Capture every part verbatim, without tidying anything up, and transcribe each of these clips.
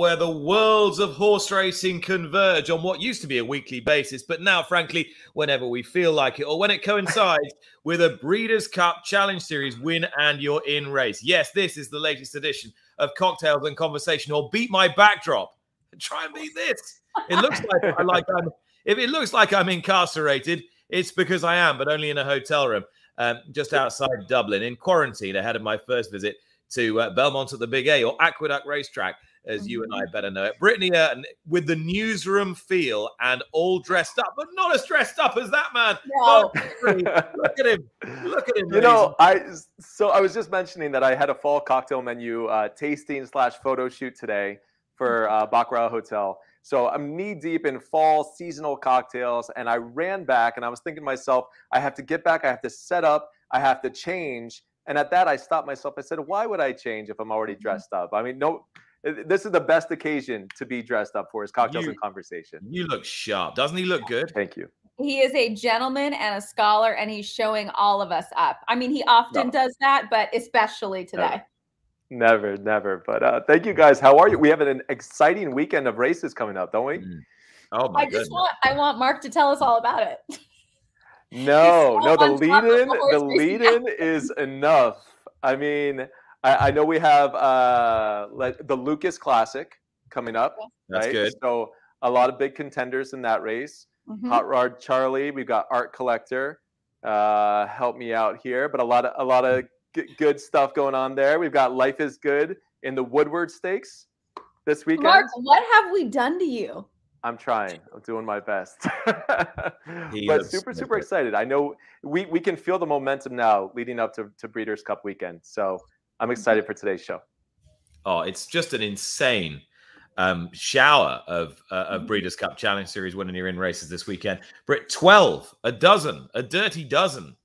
where the worlds of horse racing converge on what used to be a weekly basis, but now, frankly, whenever we feel like it or when it coincides with a Breeders' Cup Challenge Series win and you're in race. Yes, this is the latest edition of Cocktails and Conversation, or beat my backdrop and try and beat this. It looks like, I like I'm, if it looks like I'm incarcerated, it's because I am, but only in a hotel room um, just outside Dublin, in quarantine ahead of my first visit to uh, Belmont at the Big A, or Aqueduct Racetrack, as you and I better know it. Brittany, uh, with the newsroom feel and all dressed up, but not as dressed up as that man. No. Look at him. Look at him. You know, I so I was just mentioning that I had a fall cocktail menu uh, tasting slash photo shoot today for uh, Baccarat Hotel. So I'm knee deep in fall seasonal cocktails, and I ran back and I was thinking to myself, I have to get back, I have to set up, I have to change. And at that, I stopped myself. I said, why would I change if I'm already dressed up? I mean, no, this is the best occasion to be dressed up for, is Cocktails you, and Conversation. You look sharp. Doesn't he look good? Thank you. He is a gentleman and a scholar, and he's showing all of us up. I mean, he often No. does that, but especially today. Never, never. never. But uh, thank you guys. How are you? We have an exciting weekend of races coming up, don't we? Mm. Oh my I goodness. just want, I want Mark to tell us all about it. No, no, the lead in, the, the lead in is enough. I mean, I, I know we have uh, like the Lucas Classic coming up. That's right? good. So a lot of big contenders in that race. Mm-hmm. Hot Rod Charlie, we've got Art Collector. Uh, help me out here, but a lot of a lot of g- good stuff going on there. We've got Life is Good in the Woodward Stakes this weekend. Mark, what have we done to you? I'm trying. I'm doing my best. He but looks super, super good. excited. I know we, we can feel the momentum now leading up to, to Breeders' Cup weekend. So I'm excited for today's show. Oh, it's just an insane um, shower of uh, of Breeders' Cup Challenge Series winning you're in races this weekend. Brit, twelve, a dozen, a dirty dozen.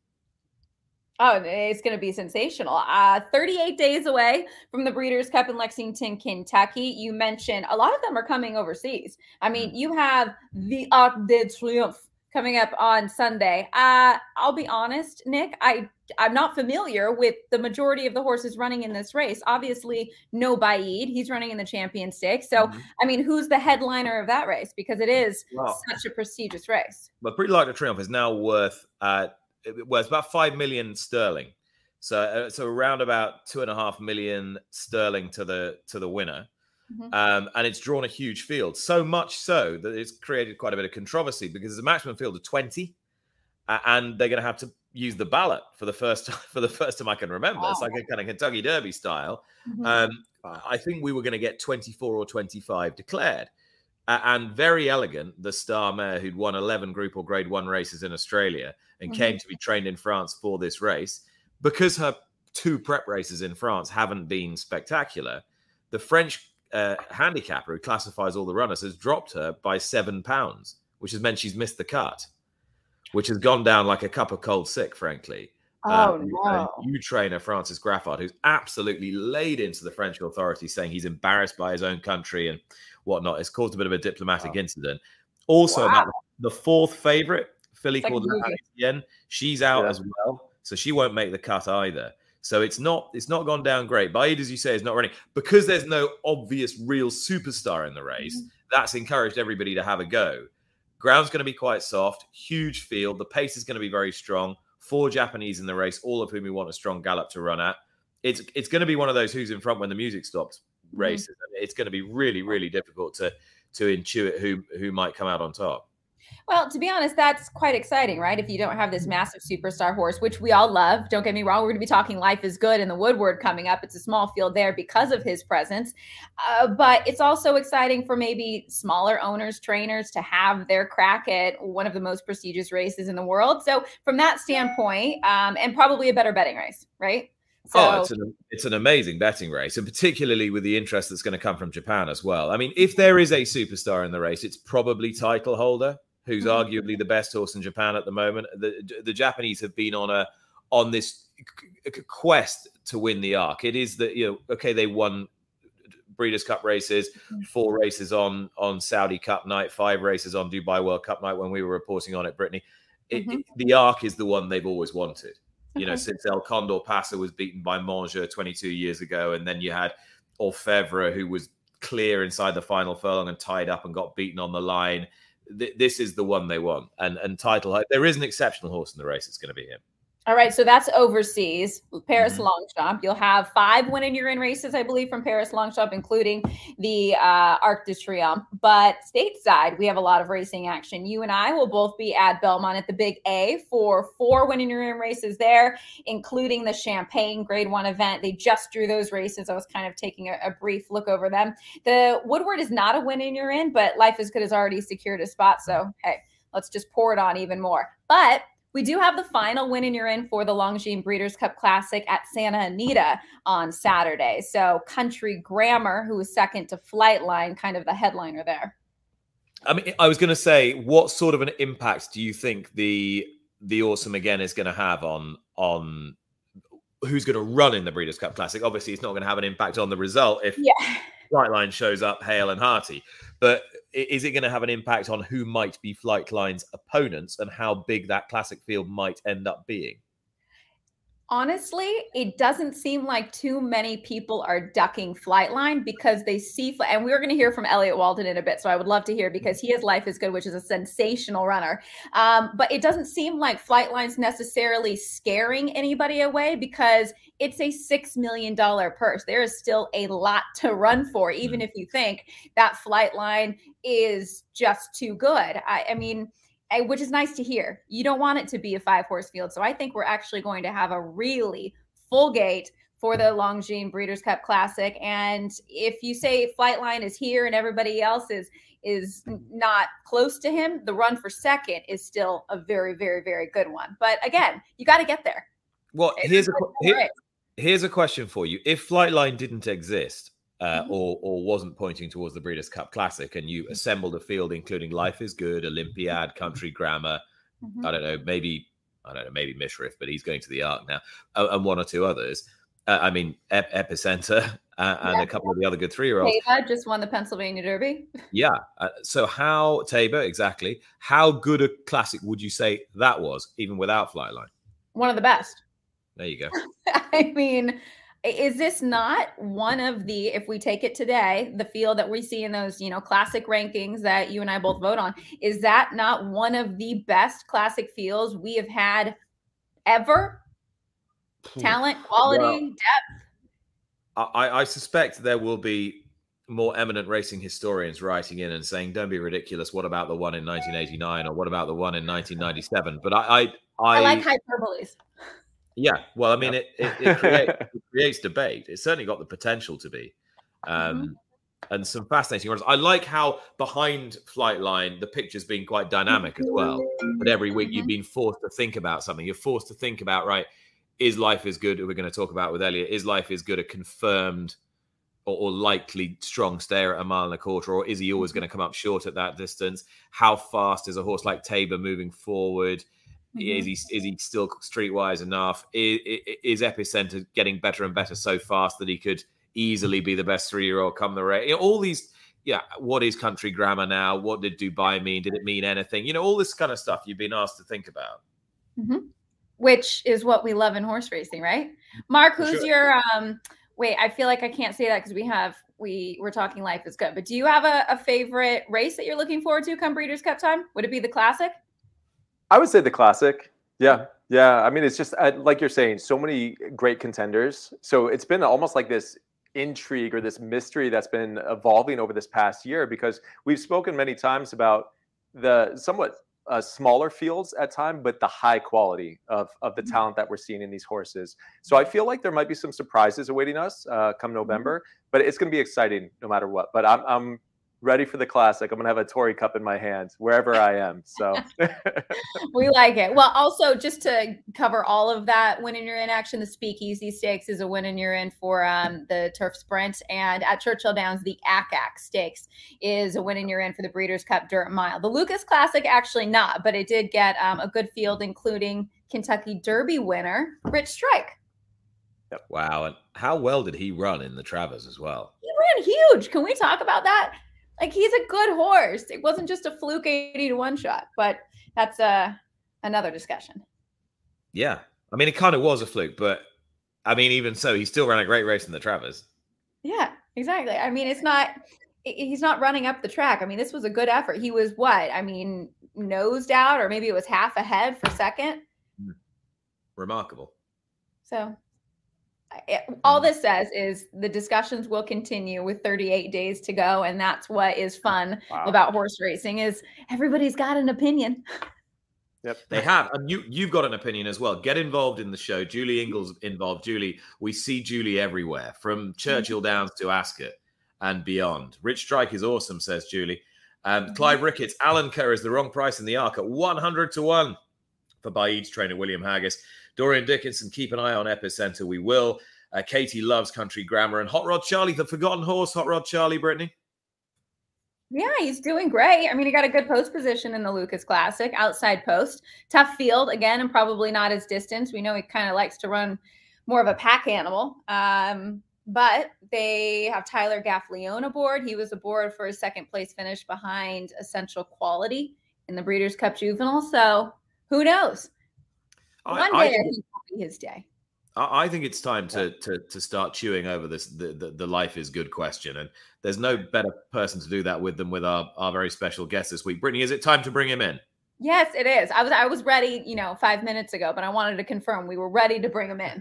Oh, it's going to be sensational. Uh, thirty-eight days away from the Breeders' Cup in Lexington, Kentucky. You mentioned a lot of them are coming overseas. I mean, you have the Arc de Triomphe coming up on Sunday. Uh, I'll be honest, Nick, I, I'm not familiar with the majority of the horses running in this race. Obviously, no Baaid. He's running in the Champion Stakes. So, Mhm. I mean, who's the headliner of that race? Because it is Wow. such a prestigious race. But Pretty Like the Triumph is now worth uh, well, it's about five million sterling. So, uh, so around about two and a half million sterling to the to the winner. Mhm. Um, and it's drawn a huge field, so much so that it's created quite a bit of controversy because it's a maximum field of twenty, uh, and they're going to have to use the ballot for the first time, for the first time I can remember. Wow. It's like a kind of Kentucky Derby style. Mhm. Um, I think we were going to get twenty-four or twenty-five declared. Uh, and Very Elegant, the star mare who'd won eleven Group or Grade One races in Australia and Mhm. came to be trained in France for this race, because her two prep races in France haven't been spectacular, the French uh, handicapper who classifies all the runners has dropped her by seven pounds, which has meant she's missed the cut, which has gone down like a cup of cold sick, frankly. Oh, Um, no. New trainer Francis Graffard, who's absolutely laid into the French authorities, saying he's embarrassed by his own country and whatnot. It's caused a bit of a diplomatic Wow. incident. Also, Wow. about the fourth favorite, filly It's like called a La movie. Haitienne, she's out Yeah. as well, so she won't make the cut either. So it's not it's not gone down great. Baaid, as you say, is not running because there's no obvious real superstar in the race. Mhm. That's encouraged everybody to have a go. Ground's going to be quite soft, huge field. The pace is going to be very strong. Four Japanese in the race, all of whom we want a strong gallop to run at. It's it's going to be one of those who's in front when the music stops races. Mm-hmm. It's going to be really, really difficult to to intuit who who might come out on top. Well, to be honest, that's quite exciting, right? If you don't have this massive superstar horse, which we all love, don't get me wrong, we're going to be talking Life is Good in the Woodward coming up. It's a small field there because of his presence. Uh, but it's also exciting for maybe smaller owners, trainers to have their crack at one of the most prestigious races in the world. So from that standpoint, um, and probably a better betting race, right? So, oh, it's an, it's an amazing betting race, and particularly with the interest that's going to come from Japan as well. I mean, if there is a superstar in the race, it's probably Title Holder, who's Mhm. arguably the best horse in Japan at the moment. The the Japanese have been on a on this quest to win the Arc. It is that, you know, okay, they won Breeders' Cup races, four races on on Saudi Cup night, five races on Dubai World Cup night when we were reporting on it, Brittany. It, Mhm. it, the Arc is the one they've always wanted. You know, Okay. since El Condor Pasa was beaten by Manger twenty-two years ago, and then you had Orfevre, who was clear inside the final furlong and tied up and got beaten on the line. Th- this is the one they want. And and title, there is an exceptional horse in the race. It's going to be him. All right, so that's overseas. Paris Mhm. Longchamp. You'll have five win and you're in races, I believe, from Paris Longchamp, including the uh, Arc de Triomphe. But stateside, we have a lot of racing action. You and I will both be at Belmont at the Big A for four win and you're in races there, including the Champagne Grade One event. They just drew those races. I was kind of taking a, a brief look over them. The Woodward is not a win and you're in, but Life is Good has already secured a spot. So hey, let's just pour it on even more. But we do have the final win and you're in for the Longines Breeders' Cup Classic at Santa Anita on Saturday. So Country Grammar, who was second to Flightline, kind of the headliner there. I mean, I was going to say, what sort of an impact do you think the the Awesome Again is going to have on on who's going to run in the Breeders' Cup Classic? Obviously, it's not going to have an impact on the result if yeah. Flightline shows up hale and hearty. But is it going to have an impact on who might be Flightline's opponents and how big that classic field might end up being? Honestly, it doesn't seem like too many people are ducking Flightline because they see, and we're going to hear from Elliot Walden in a bit, so I would love to hear because he has Life is Good, which is a sensational runner. Um, but it doesn't seem like Flightline's necessarily scaring anybody away because it's a six million dollars purse. There is still a lot to run for, even if you think that Flightline is just too good. I, I mean, which is nice to hear. You don't want it to be a five-horse field. So I think we're actually going to have a really full gate for the Longines Breeders' Cup Classic. And if you say Flightline is here and everybody else is is not close to him, the run for second is still a very, very, very good one. But again, you got to get there. Well, here's a, here, here's a question for you. If Flightline didn't exist, Uh, mm-hmm. or or wasn't pointing towards the Breeders' Cup Classic, and you assembled a field including Life is Good, Olympiad, Country Grammar, mm-hmm. I don't know, maybe I don't know, maybe Mishriff, but he's going to the Arc now, uh, and one or two others. Uh, I mean, Ep- Epicenter uh, and yeah. a couple of the other good three-year-olds. Tabor just won the Pennsylvania Derby. Yeah. Uh, so how Tabor exactly? How good a classic would you say that was, even without Flightline? One of the best. There you go. I mean. Is this not one of the, if we take it today, the field that we see in those, you know, classic rankings that you and I both vote on, is that not one of the best classic fields we have had ever? Talent, quality, well, depth. I, I suspect there will be more eminent racing historians writing in and saying, don't be ridiculous. What about the one in nineteen eighty-nine or what about the one in nineteen ninety-seven? But I, I, I, I like hyperboles. Yeah, well, I mean, it it, it, create, it creates debate. It's certainly got the potential to be, um, mm-hmm. and some fascinating runs. I like how behind Flightline the picture's been quite dynamic as well. But every week you've been forced to think about something. You're forced to think about, right? Is Life is Good? We're going to talk about with Elliot. Is Life is Good a confirmed or, or likely strong stayer at a mile and a quarter, or is he always going to come up short at that distance? How fast is a horse like Tabor moving forward? Mm-hmm. Is he is he still streetwise enough? Is, is Epicenter getting better and better so fast that he could easily be the best three-year-old come the race? You know, all these, yeah. What is Country Grammar now? What did Dubai mean? Did it mean anything? You know, all this kind of stuff you've been asked to think about. Mm-hmm. Which is what we love in horse racing, right? Mark, who's sure. your um? Wait, I feel like I can't say that because we have we we're talking Life is Good. But do you have a, a favorite race that you're looking forward to come Breeders' Cup time? Would it be the Classic? I would say the Classic. Yeah. Yeah. I mean, it's just like you're saying, so many great contenders. So it's been almost like this intrigue or this mystery that's been evolving over this past year, because we've spoken many times about the somewhat uh, smaller fields at time, but the high quality of, of the talent that we're seeing in these horses. So I feel like there might be some surprises awaiting us uh, come November, but it's going to be exciting no matter what. But I'm, I'm ready for the Classic. I'm going to have a Tory Cup in my hands wherever I am. So we like it. Well, also just to cover all of that, win and you're in action, the Speakeasy Stakes is a win and you're in for um, the Turf Sprint. And at Churchill Downs, the A C A C Stakes is a win and you're in for the Breeders' Cup Dirt Mile. The Lucas Classic, actually not, but it did get um, a good field, including Kentucky Derby winner, Rich Strike. Yep. Wow. And how well did he run in the Travers as well? He ran huge. Can we talk about that? Like, he's a good horse. It wasn't just a fluke eighty to one shot, but that's uh, another discussion. Yeah. I mean, it kind of was a fluke, but I mean, even so, he still ran a great race in the Travers. Yeah. Exactly. I mean, it's not, he's not running up the track. I mean, this was a good effort. He was what? I mean, nosed out, or maybe it was half ahead for second. Remarkable. So it, all this says is the discussions will continue with thirty-eight days to go. And that's what is fun wow. about horse racing is everybody's got an opinion. Yep, they have. And you, you've got an opinion as well. Get involved in the show. Julie Ingles involved. Julie, we see Julie everywhere, from Churchill Downs to Ascot and beyond. Rich Strike is awesome, says Julie. Um, mm-hmm. Clive Ricketts, Alan Kerr is the wrong price in the Arc at one hundred to one for Baid's trainer William Haggis. Dorian Dickinson, keep an eye on Epicenter. We will. Uh, Katie loves Country Grammar. And Hot Rod Charlie, the forgotten horse. Hot Rod Charlie, Brittany. Yeah, he's doing great. I mean, he got a good post position in the Lucas Classic, outside post. Tough field, again, and probably not his distance. We know he kind of likes to run more of a pack animal. Um, but they have Tyler Gaffleone aboard. He was aboard for his second place finish behind Essential Quality in the Breeders' Cup Juvenile. So who knows? One I, day I think will be his day. I think it's time to to to start chewing over this the, the the life is good question, and there's no better person to do that with than with our our very special guest this week. Brittany, is it time to bring him in? Yes, it is. I was I was ready, you know, five minutes ago, but I wanted to confirm we were ready to bring him in.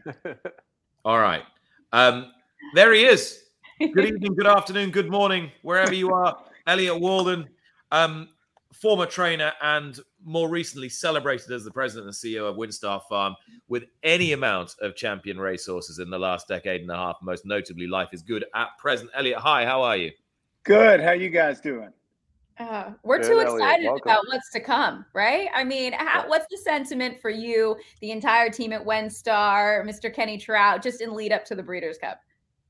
All right, um, there he is. Good evening, good afternoon, good morning, wherever you are. Elliot Walden, um, former trainer and more recently celebrated as the president and C E O of Winstar Farm, with any amount of champion racehorses in the last decade and a half, most notably Life is Good at present. Elliot, hi, how are you? Good. How you guys doing? Uh, we're Good, too Elliot. excited Welcome. about what's to come, right? I mean, how, what's the sentiment for you, the entire team at Winstar, Mister Kenny Trout, just in lead up to the Breeders' Cup?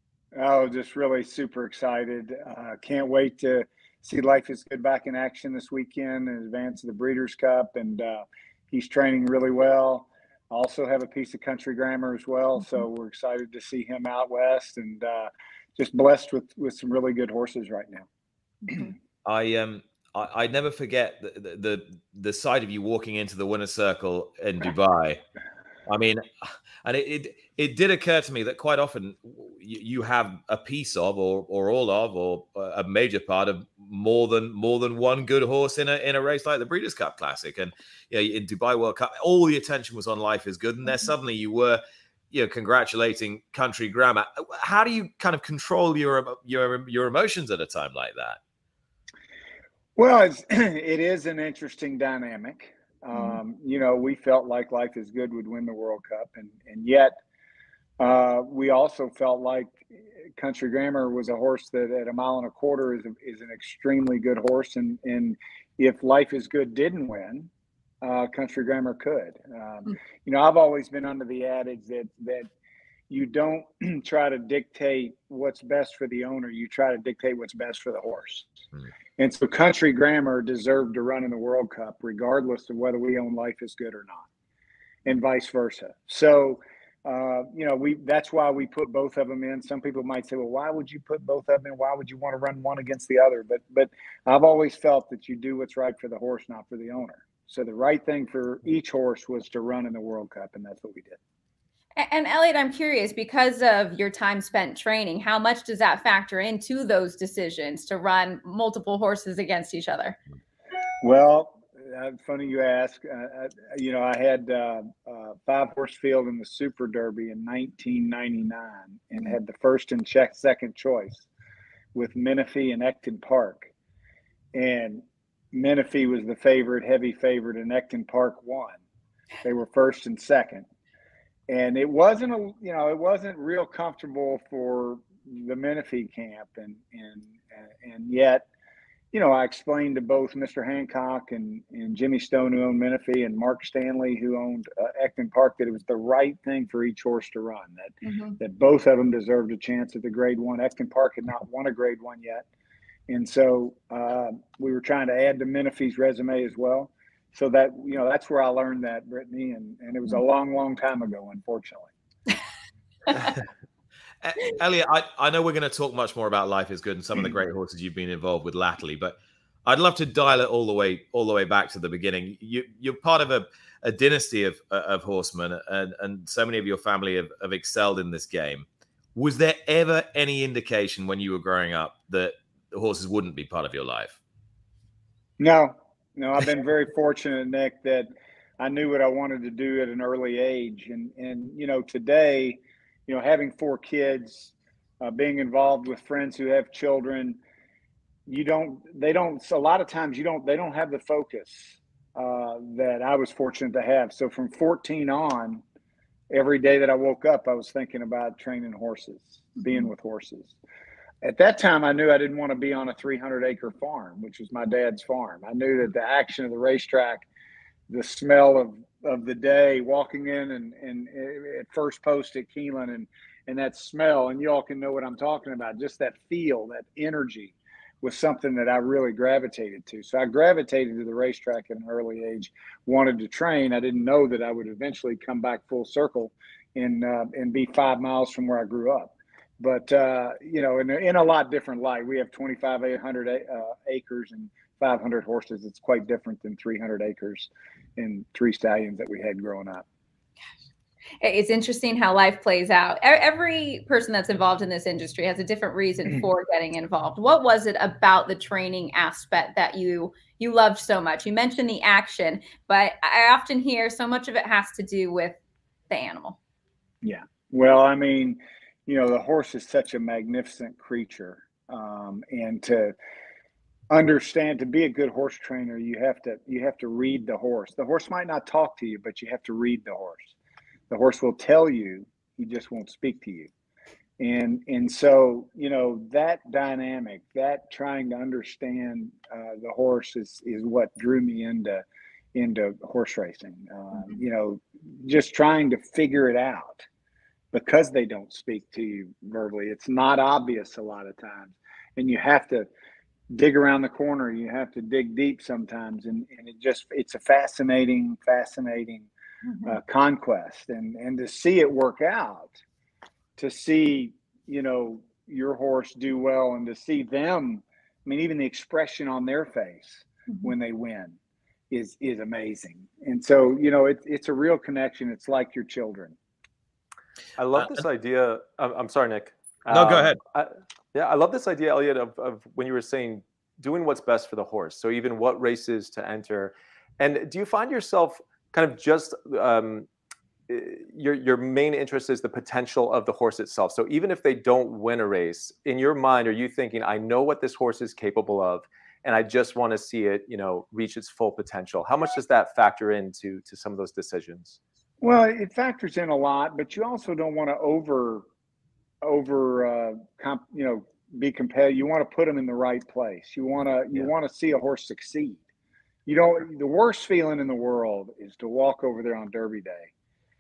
Oh, just really super excited. Uh, can't wait to see Life is Good back in action this weekend in advance of the Breeders' Cup, and uh, he's training really well. I also have a piece of Country Grammar as well, mm-hmm. so we're excited to see him out west, and uh, just blessed with with some really good horses right now. Mm-hmm. I um I, I never forget the, the the the sight of you walking into the winner's circle in Dubai. I mean, and it, it it did occur to me that quite often you, you have a piece of, or or all of, or a major part of more than more than one good horse in a in a race like the Breeders' Cup Classic. And you know, in Dubai World Cup, all the attention was on Life is Good, and there suddenly you were, you know, congratulating Country Grammar. How do you kind of control your your your emotions at a time like that? Well, it's, it is an interesting dynamic. Um, you know, we felt like Life is Good would win the World Cup, and and yet uh, we also felt like Country Grammar was a horse that at a mile and a quarter is a, is an extremely good horse, and and if Life is Good didn't win, uh, Country Grammar could. Um, mm. You know, I've always been under the adage that that you don't try to dictate what's best for the owner; you try to dictate what's best for the horse. Mm. And so Country Grammar deserved to run in the World Cup, regardless of whether we own Life is Good or not, and vice versa. So, uh, you know, we that's why we put both of them in. Some people might say, well, why would you put both of them in? Why would you want to run one against the other? But but I've always felt that you do what's right for the horse, not for the owner. So the right thing for each horse was to run in the World Cup, and that's what we did. And Elliot, I'm curious, because of your time spent training, how much does that factor into those decisions to run multiple horses against each other? Well, uh, funny you ask. Uh, I, you know, I had uh, uh, five horse field in the Super Derby in nineteen ninety-nine and mm-hmm. had the first and check second choice with Menifee and Ecton Park. And Menifee was the favorite, heavy favorite, and Ecton Park won. They were first and second. And it wasn't a, you know, it wasn't real comfortable for the Menifee camp, and and and yet, you know, I explained to both Mister Hancock and and Jimmy Stone, who owned Menifee, and Mark Stanley, who owned uh, Ecton Park, that it was the right thing for each horse to run. That mm-hmm. that both of them deserved a chance at the Grade One. Ecton Park had not won a Grade One yet, and so uh, we were trying to add to Menifee's resume as well. So that, you know, that's where I learned that, Brittany, and, and it was a long, long time ago, unfortunately. Elliot, I, I know we're going to talk much more about Life is Good and some of the great horses you've been involved with latterly, but I'd love to dial it all the way all the way back to the beginning. You, you're part of a, a dynasty of of horsemen, and, and so many of your family have, have excelled in this game. Was there ever any indication when you were growing up that the horses wouldn't be part of your life? No, no. I've been very fortunate, Nick, that I knew what I wanted to do at an early age. And, and you know, today, you know, having four kids, uh, being involved with friends who have children, you don't, they don't, a lot of times you don't, they don't have the focus uh, that I was fortunate to have. So from fourteen on, every day that I woke up, I was thinking about training horses, being with horses. At that time, I knew I didn't want to be on a three hundred acre farm, which was my dad's farm. I knew that the action of the racetrack, the smell of, of the day, walking in and, and at first post at Keeneland, and, and that smell, and you all can know what I'm talking about, just that feel, that energy was something that I really gravitated to. So I gravitated to the racetrack at an early age, wanted to train. I didn't know that I would eventually come back full circle and, uh, and be five miles from where I grew up. But, uh, you know, in, in a lot different light. We have twenty-five hundred uh, acres and five hundred horses. It's quite different than three hundred acres and three stallions that we had growing up. It's interesting how life plays out. Every person that's involved in this industry has a different reason for getting involved. What was it about the training aspect that you you loved so much? You mentioned the action, but I often hear so much of it has to do with the animal. Yeah. Well, I mean, you know, the horse is such a magnificent creature. Um, and to understand, to be a good horse trainer, you have to you have to read the horse. The horse might not talk to you, but you have to read the horse. The horse will tell you, he just won't speak to you. And and so, you know, that dynamic, that trying to understand uh, the horse is, is what drew me into, into horse racing. Uh, mm-hmm. You know, just trying to figure it out because they don't speak to you verbally. It's not obvious a lot of times. And you have to dig around the corner. You have to dig deep sometimes. And, and it just, it's a fascinating, fascinating Mm-hmm. Uh, conquest, and and to see it work out, to see, you know, your horse do well, and to see them, I mean, even the expression on their face mm-hmm. when they win is is amazing. And so, you know, it, it's a real connection. It's like your children. I love this uh, idea. I'm, I'm sorry, Nick. No, um, go ahead. I, yeah, I love this idea, Elliot, of, of when you were saying doing what's best for the horse. So even what races to enter. And do you find yourself kind of just um, your your main interest is the potential of the horse itself? So even if they don't win a race, in your mind, are you thinking, I know what this horse is capable of, and I just want to see it, you know, reach its full potential? How much does that factor into to some of those decisions? Well, it factors in a lot, but you also don't want to over over uh, comp, you know, be competitive. You want to put them in the right place. You want to you yeah. want to see a horse succeed. You know, the worst feeling in the world is to walk over there on Derby Day,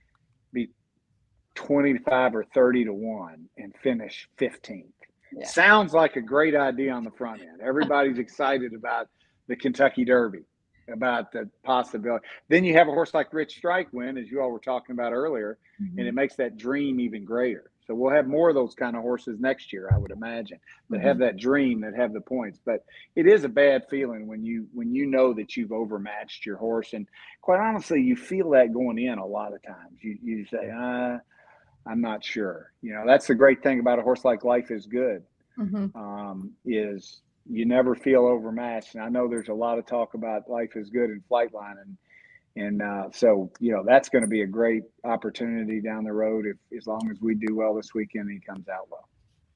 be twenty-five or thirty to one, and finish fifteenth. Yeah. Sounds like a great idea on the front end. Everybody's excited about the Kentucky Derby, about the possibility. Then you have a horse like Rich Strike win, as you all were talking about earlier, mm-hmm. and it makes that dream even greater. So we'll have more of those kind of horses next year, I would imagine, that mm-hmm. have that dream, that have the points. But it is a bad feeling when you when you know that you've overmatched your horse. And quite honestly, you feel that going in a lot of times. You you say, uh, I'm not sure. You know, that's the great thing about a horse like Life is Good, mm-hmm. um, is you never feel overmatched. And I know there's a lot of talk about Life is Good in Flightline, and And uh, so, you know, that's going to be a great opportunity down the road if, as long as we do well this weekend and he comes out well.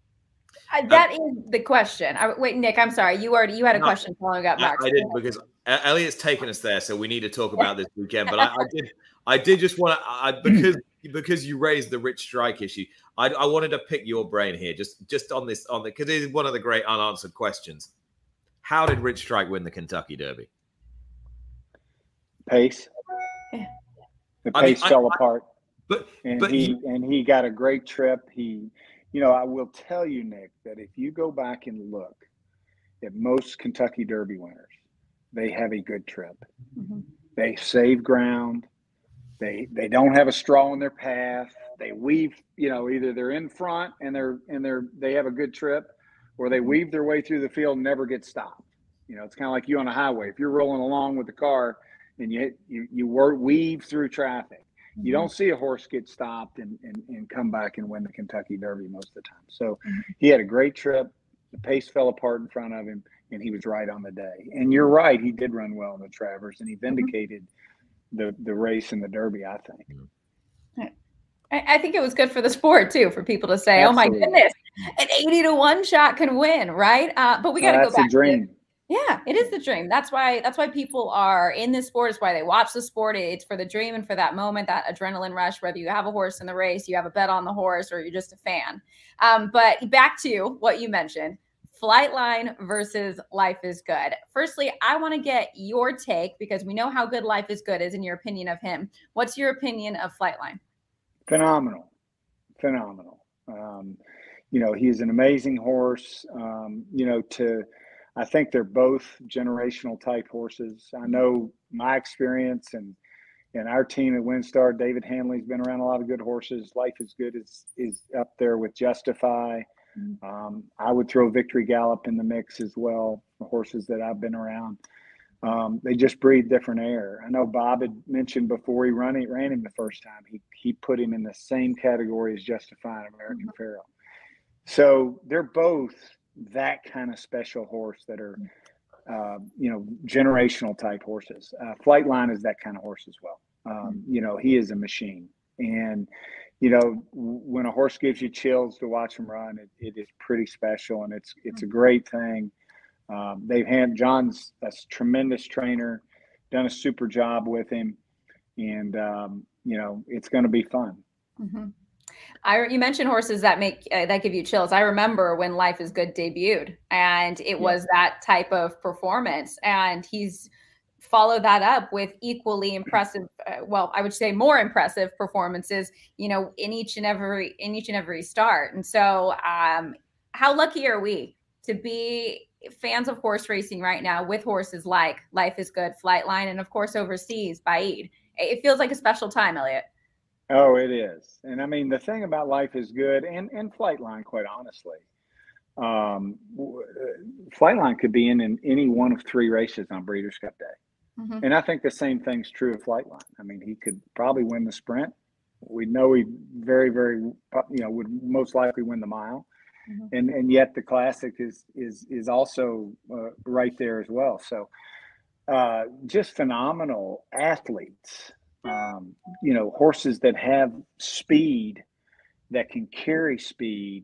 Uh, that um, is the question. I, wait, Nick, I'm sorry. You already you had a no, question following up, Max. I, I did, because Elliot's taken us there, so we need to talk about this weekend. But I, I did, I did just want to, because because you raised the Rich Strike issue. I, I wanted to pick your brain here, just just on this, on the because it is one of the great unanswered questions. How did Rich Strike win the Kentucky Derby? Pace. The pace I mean, fell I, apart, but and but he, he and he got a great trip. He, you know, I will tell you, Nick, that if you go back and look at most Kentucky Derby winners, they have a good trip. Mm-hmm. They save ground. They they don't have a straw in their path. They weave. You know, either they're in front and they're and they're they have a good trip, or they weave their way through the field and never get stopped. You know, it's kind of like you on a highway. If you're rolling along with the car and you you you work, weave through traffic, Mm-hmm. You don't see a horse get stopped and, and, and come back and win the Kentucky Derby most of the time. So mm-hmm. he had a great trip. The pace fell apart in front of him, and he was right on the day. And you're right, he did run well in the Travers, and he vindicated mm-hmm. the, the race and the Derby, I think. I think it was good for the sport too, for people to say, Absolutely. "Oh my goodness, an eighty to one shot can win," right? Uh, but we got to oh, go back. That's a dream. To, yeah, it is the dream. That's why. That's why people are in this sport. It's why they watch the sport. It's for the dream and for that moment, that adrenaline rush. Whether you have a horse in the race, you have a bet on the horse, or you're just a fan. Um, but back to what you mentioned: Flightline versus Life is Good. Firstly, I want to get your take because we know how good Life is Good is in your opinion of him. What's your opinion of Flightline? Phenomenal, phenomenal. Um, you know, he's an amazing horse. Um, you know, to, I think they're both generational type horses. I know my experience and and our team at WinStar, David Hanley's been around a lot of good horses. Life is Good is is up there with Justify. Um, I would throw Victory Gallop in the mix as well. The horses that I've been around. Um, they just breathe different air. I know Bob had mentioned before he run, he ran him the first time. He he put him in the same category as Justify and American mm-hmm. Pharoah. So they're both that kind of special horse that are, uh, you know, generational type horses. Uh, Flightline is that kind of horse as well. Um, you know, he is a machine. And, you know, when a horse gives you chills to watch him run, it, it is pretty special, and it's it's a great thing. Um, they've had John's a tremendous trainer, done a super job with him, and um, you know it's going to be fun. Mm-hmm. I you mentioned horses that make uh, that give you chills. I remember when Life is Good debuted, and it yeah. was that type of performance, and he's followed that up with equally impressive. Uh, well, I would say more impressive performances. You know, in each and every in each and every start, and so um, how lucky are we to be fans of horse racing right now with horses like Life is Good, Flightline, and of course overseas, Baaeed. It feels like a special time, Elliott. Oh, it is. And I mean, the thing about Life is Good and, and Flightline, quite honestly, um, Flightline could be in, in any one of three races on Breeders' Cup Day. Mm-hmm. And I think the same thing's true of Flightline. I mean, he could probably win the sprint. We know he very, very, you know, would most likely win the mile. Mm-hmm. And and yet the Classic is is is also uh, right there as well. So uh, just phenomenal athletes. Um, you know, horses that have speed, that can carry speed.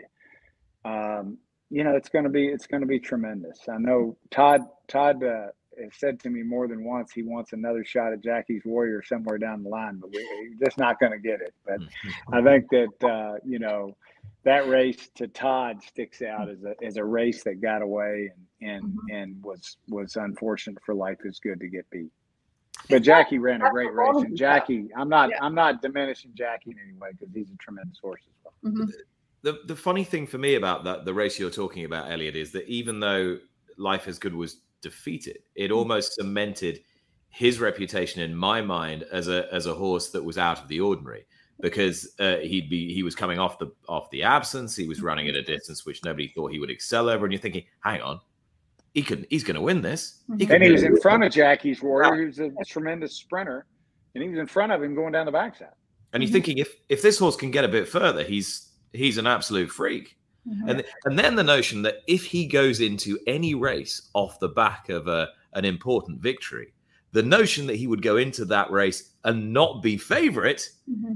Um, you know, it's going to be it's going to be tremendous. I know Todd Todd uh, has said to me more than once he wants another shot at Jackie's Warrior somewhere down the line, but we're just not going to get it. But I think that uh, you know. That race to Todd sticks out as a as a race that got away and and, mm-hmm. and was was unfortunate for Life is Good to get beat. But Jackie ran a great race, and Jackie, I'm not yeah. I'm not diminishing Jackie in any way because he's a tremendous horse as well. Mm-hmm. The the funny thing for me about that the race you're talking about, Elliott, is that even though Life is Good was defeated, it almost cemented his reputation in my mind as a as a horse that was out of the ordinary. Because uh, he'd be he was coming off the off the absence, he was running at a distance which nobody thought he would excel over, and you're thinking, hang on, he could he's going to win this. He and he was in front of Jackie's Warrior, he was a tremendous sprinter, and he was in front of him going down the backside. And you're thinking, if if this horse can get a bit further, he's he's an absolute freak. Mm-hmm. And and then the notion that if he goes into any race off the back of a an important victory, the notion that he would go into that race and not be favorite. Mm-hmm.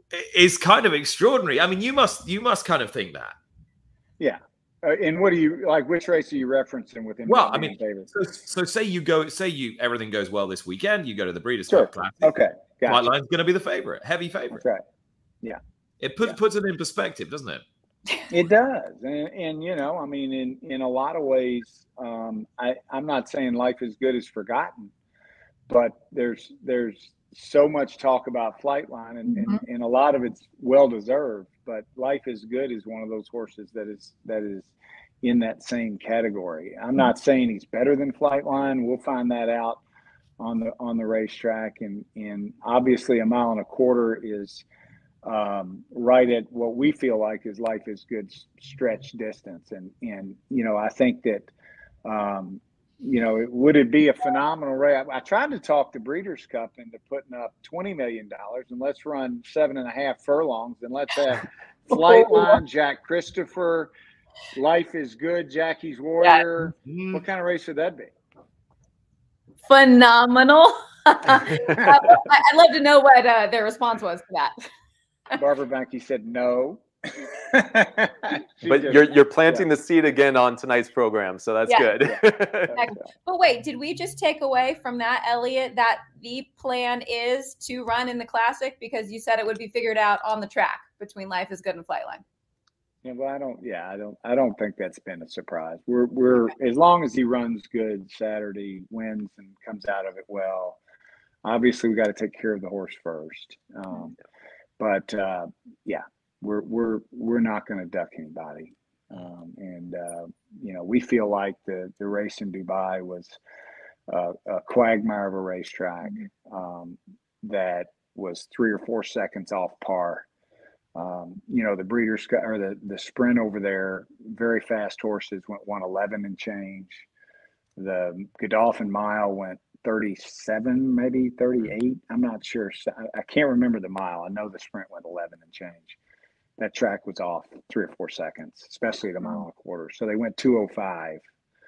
is kind of extraordinary. I mean, you must you must kind of think that. Yeah. Uh, and what do you like? Which race are you referencing within? Well, I mean, so, so say you go, say you everything goes well this weekend. You go to the Breeders' sure. Cup Classic. Okay, gotcha. Flightline's going to be the favorite, heavy favorite. That's right. Yeah. It puts yeah. puts it in perspective, doesn't it? It does, and and you know, I mean, in in a lot of ways, um, I I'm not saying Life is Good is forgotten, but there's there's so much talk about Flightline, and, mm-hmm. and, and a lot of it's well deserved. But Life is Good is one of those horses that is that is in that same category. I'm not saying he's better than Flightline. We'll find that out on the on the racetrack, and and obviously a mile and a quarter is um, right at what we feel like is Life is Good stretch distance, and and you know I think that. Um, you know, it, would it be a phenomenal race? I, I tried to talk the Breeders' Cup into putting up twenty million dollars, and let's run seven and a half furlongs, and let's have Flightline, Jack Christopher, Life is Good, Jackie's Warrior. Yeah. What kind of race would that be? Phenomenal. I, I'd love to know what uh, their response was to that. Barbara Banke said no. But you're you're planting yeah. the seed again on tonight's program, so that's yeah. good. Yeah. But wait, did we just take away from that, Elliot, that the plan is to run in the Classic because you said it would be figured out on the track between Life is Good and Flightline? Yeah, well, I don't. Yeah, I don't. I don't think that's been a surprise. We're we're okay. As long as he runs good Saturday, wins and comes out of it well. Obviously, we got to take care of the horse first. Um, but uh, yeah. We're we're we're not going to duck anybody, um, and uh, you know we feel like the the race in Dubai was uh, a quagmire of a racetrack um, that was three or four seconds off par. Um, you know the Breeders' Cup or the the sprint over there, very fast horses went one eleven and change. The Godolphin Mile went thirty-seven, maybe thirty-eight. I'm not sure. I can't remember the mile. I know the sprint went eleven and change. That track was off three or four seconds, especially the mile and a quarter. So they went two oh five,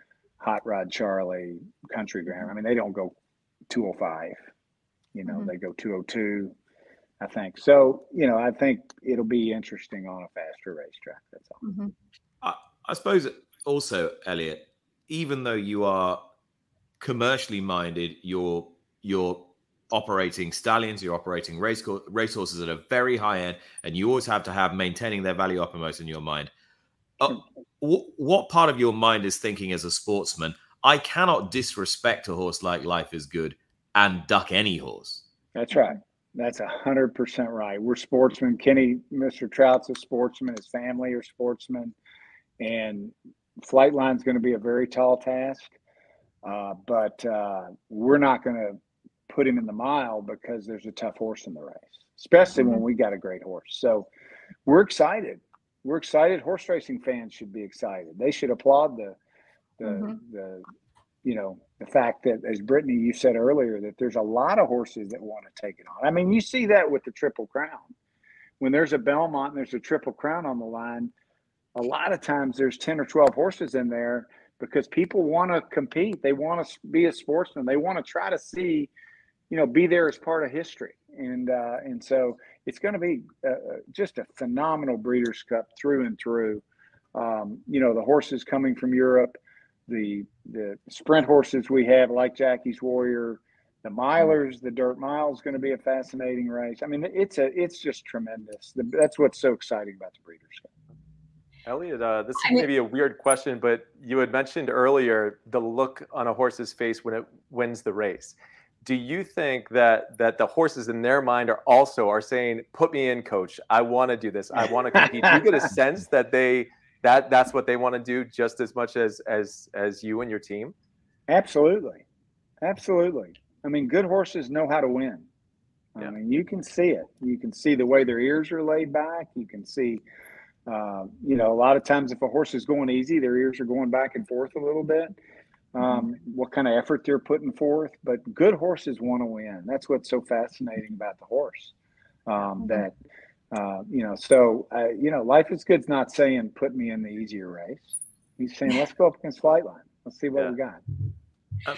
Hot Rod Charlie, Country Grammar. I mean, they don't go two oh five, you know, mm-hmm. they go two oh two, I think. So, you know, I think it'll be interesting on a faster racetrack. That's all. Mm-hmm. I, I suppose also, Elliot, even though you are commercially minded, you're, you're, operating stallions, you're operating race racehorses at a very high end, and you always have to have maintaining their value uppermost in your mind. Uh, w- what part of your mind is thinking as a sportsman, I cannot disrespect a horse like Life is Good and duck any horse? That's right. That's a hundred percent right. We're sportsmen. Kenny, Mister Trout's a sportsman. His family are sportsmen, and Flightline's going to be a very tall task. Uh, but uh, we're not going to put him in the mile because there's a tough horse in the race, especially mm-hmm. when we got a great horse. So we're excited. We're excited. Horse racing fans should be excited. They should applaud the, the, mm-hmm. the, you know, the fact that, as Brittany, you said earlier, that there's a lot of horses that want to take it on. I mean, you see that with the Triple Crown. When there's a Belmont and there's a Triple Crown on the line, a lot of times there's ten or twelve horses in there because people want to compete. They want to be a sportsman. They want to try to see, you know, be there as part of history. And uh, and so it's going to be uh, just a phenomenal Breeders' Cup through and through. Um, you know, the horses coming from Europe, the the sprint horses we have like Jackie's Warrior, the milers, the dirt mile is going to be a fascinating race. I mean, it's a it's just tremendous. The, that's what's so exciting about the Breeders' Cup. Elliot, uh, this is maybe a weird question, but you had mentioned earlier the look on a horse's face when it wins the race. Do you think that that the horses in their mind are also are saying, "Put me in, coach. I want to do this. I want to compete." Do you get a sense that they that that's what they want to do just as much as as as you and your team? Absolutely, absolutely. I mean, good horses know how to win. I yeah. mean, you can see it. You can see the way their ears are laid back. You can see, uh, you know, a lot of times if a horse is going easy, their ears are going back and forth a little bit. Um, what kind of effort they're putting forth, but good horses want to win. That's what's so fascinating about the horse. Um, that uh, you know, so uh, you know, Life is Good's not saying put me in the easier race. He's saying let's go up against Flightline. Let's see what yeah. we got. Um,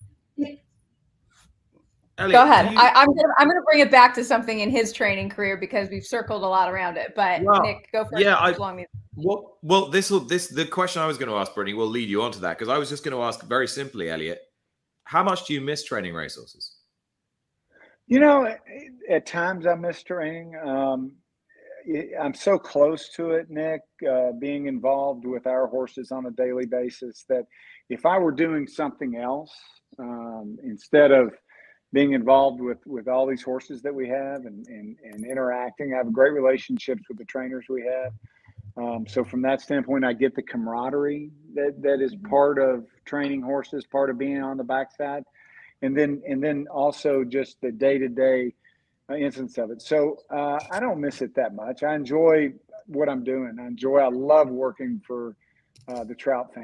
Elliot, go ahead. You... I, I'm gonna I'm gonna bring it back to something in his training career because we've circled a lot around it. But well, Nick, go first. Yeah, I, well, well, this will this the question I was going to ask, Brittany, will lead you on to that because I was just going to ask very simply, Elliot, how much do you miss training racehorses? You know, at times I miss training. Um, I'm so close to it, Nick, uh, being involved with our horses on a daily basis that if I were doing something else um, instead of being involved with, with all these horses that we have and, and, and interacting, I have great relationships with the trainers we have. Um, so from that standpoint, I get the camaraderie that, that is part of training horses, part of being on the backside. And then, and then also just the day-to-day uh, instance of it. So uh, I don't miss it that much. I enjoy what I'm doing. I enjoy, I love working for uh, the Trout family.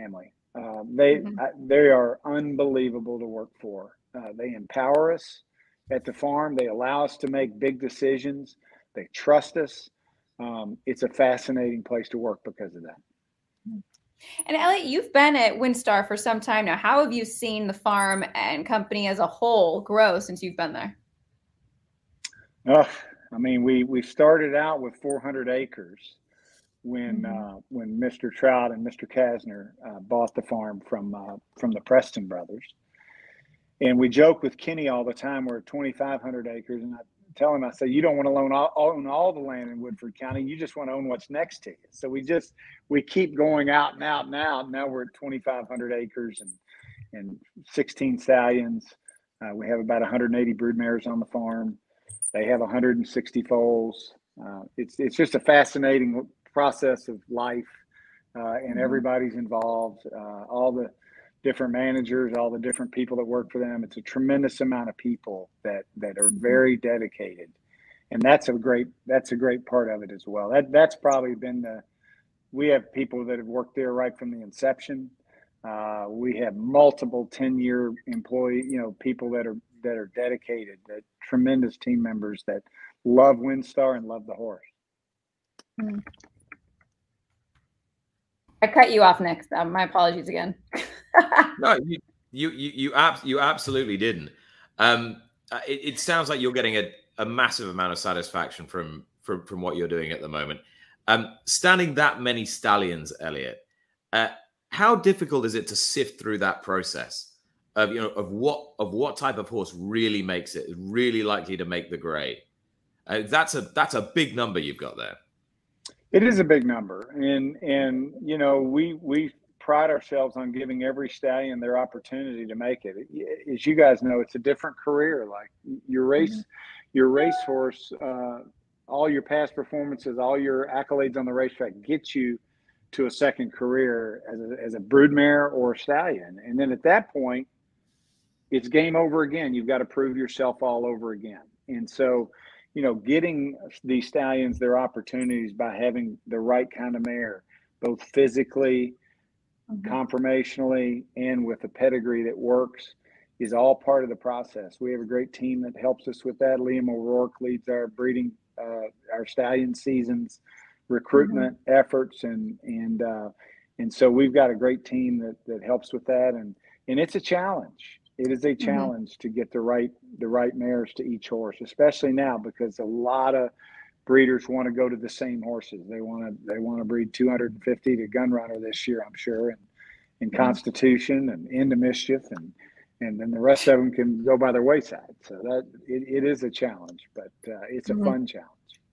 Uh, they Mhm. I, they are unbelievable to work for. Uh, they empower us at the farm. They allow us to make big decisions. They trust us. Um, it's a fascinating place to work because of that. And Elliot, you've been at WinStar for some time now. How have you seen the farm and company as a whole grow since you've been there? Oh, I mean, we we started out with four hundred acres when Mhm. uh, when Mister Trout and Mister Kasner uh, bought the farm from uh, from the Preston brothers. And we joke with Kenny all the time. We're at twenty-five hundred acres, and I tell him, I say, you don't want to own all, own all the land in Woodford County. You just want to own what's next to you. So we just we keep going out and out and out. Now we're at twenty-five hundred acres and and sixteen stallions. Uh, we have about one hundred eighty brood mares on the farm. They have one hundred sixty foals. Uh, it's it's just a fascinating process of life, uh, and Mhm. everybody's involved. Uh, all the different managers, all the different people that work for them. It's a tremendous amount of people that that are Mhm. very dedicated, and that's a great that's a great part of it as well. That that's probably been the we have people that have worked there right from the inception. Uh, we have multiple ten-year employee, you know, people that are that are dedicated, that tremendous team members that love WinStar and love the horse. Mhm. I cut you off next. Um, my apologies again. No, you you you you, ab- you absolutely didn't. Um, uh, it, it sounds like you're getting a, a massive amount of satisfaction from from from what you're doing at the moment. Um, standing that many stallions, Elliot, uh, how difficult is it to sift through that process of you know of what of what type of horse really makes it really likely to make the grade? Uh, that's a that's a big number you've got there. It is a big number, and and you know we we pride ourselves on giving every stallion their opportunity to make it. As you guys know, it's a different career. Like your race, Mhm. your racehorse, uh, all your past performances, all your accolades on the racetrack get you to a second career as a, as a broodmare or a stallion, and then at that point, it's game over again. You've got to prove yourself all over again. And so, you know, getting these stallions their opportunities by having the right kind of mare, both physically, Mhm. conformationally, and with a pedigree that works, is all part of the process. We have a great team that helps us with that. Liam O'Rourke leads our breeding, uh, our stallion seasons, recruitment efforts, and and uh, and so we've got a great team that that helps with that. And and it's a challenge. It is a Mhm. challenge to get the right the right mares to each horse, especially now because a lot of breeders want to go to the same horses. They want to they want to breed two hundred fifty to Gun Runner this year, I'm sure, and and Mhm. Constitution and Into Mischief, and and then the rest of them can go by their wayside. So that it, it is a challenge, but uh, it's a Mhm. fun challenge.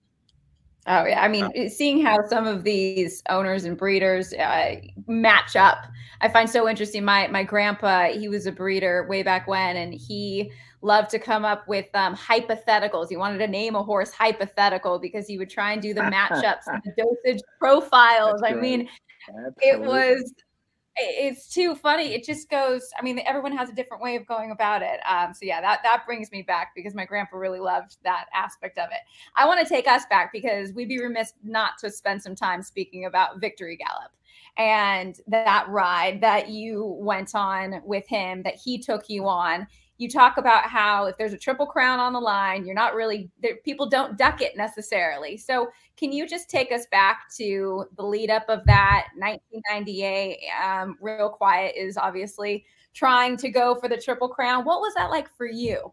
Oh yeah, I mean, it- seeing how some of these owners and breeders uh, match up, I find so interesting. My my grandpa, he was a breeder way back when, and he loved to come up with um, hypotheticals. He wanted to name a horse hypothetical because he would try and do the matchups, and the dosage profiles. That's I great. mean, it Absolutely. was it's too funny. It just goes, I mean, everyone has a different way of going about it. Um, so yeah, that that brings me back because my grandpa really loved that aspect of it. I want to take us back because we'd be remiss not to spend some time speaking about Victory Gallop and that ride that you went on with him, that he took you on. You talk about how if there's a triple crown on the line, you're not really there, people don't duck it necessarily. So can you just take us back to the lead up of that nineteen ninety-eight? Um, Real Quiet is obviously trying to go for the Triple Crown. What was that like for you?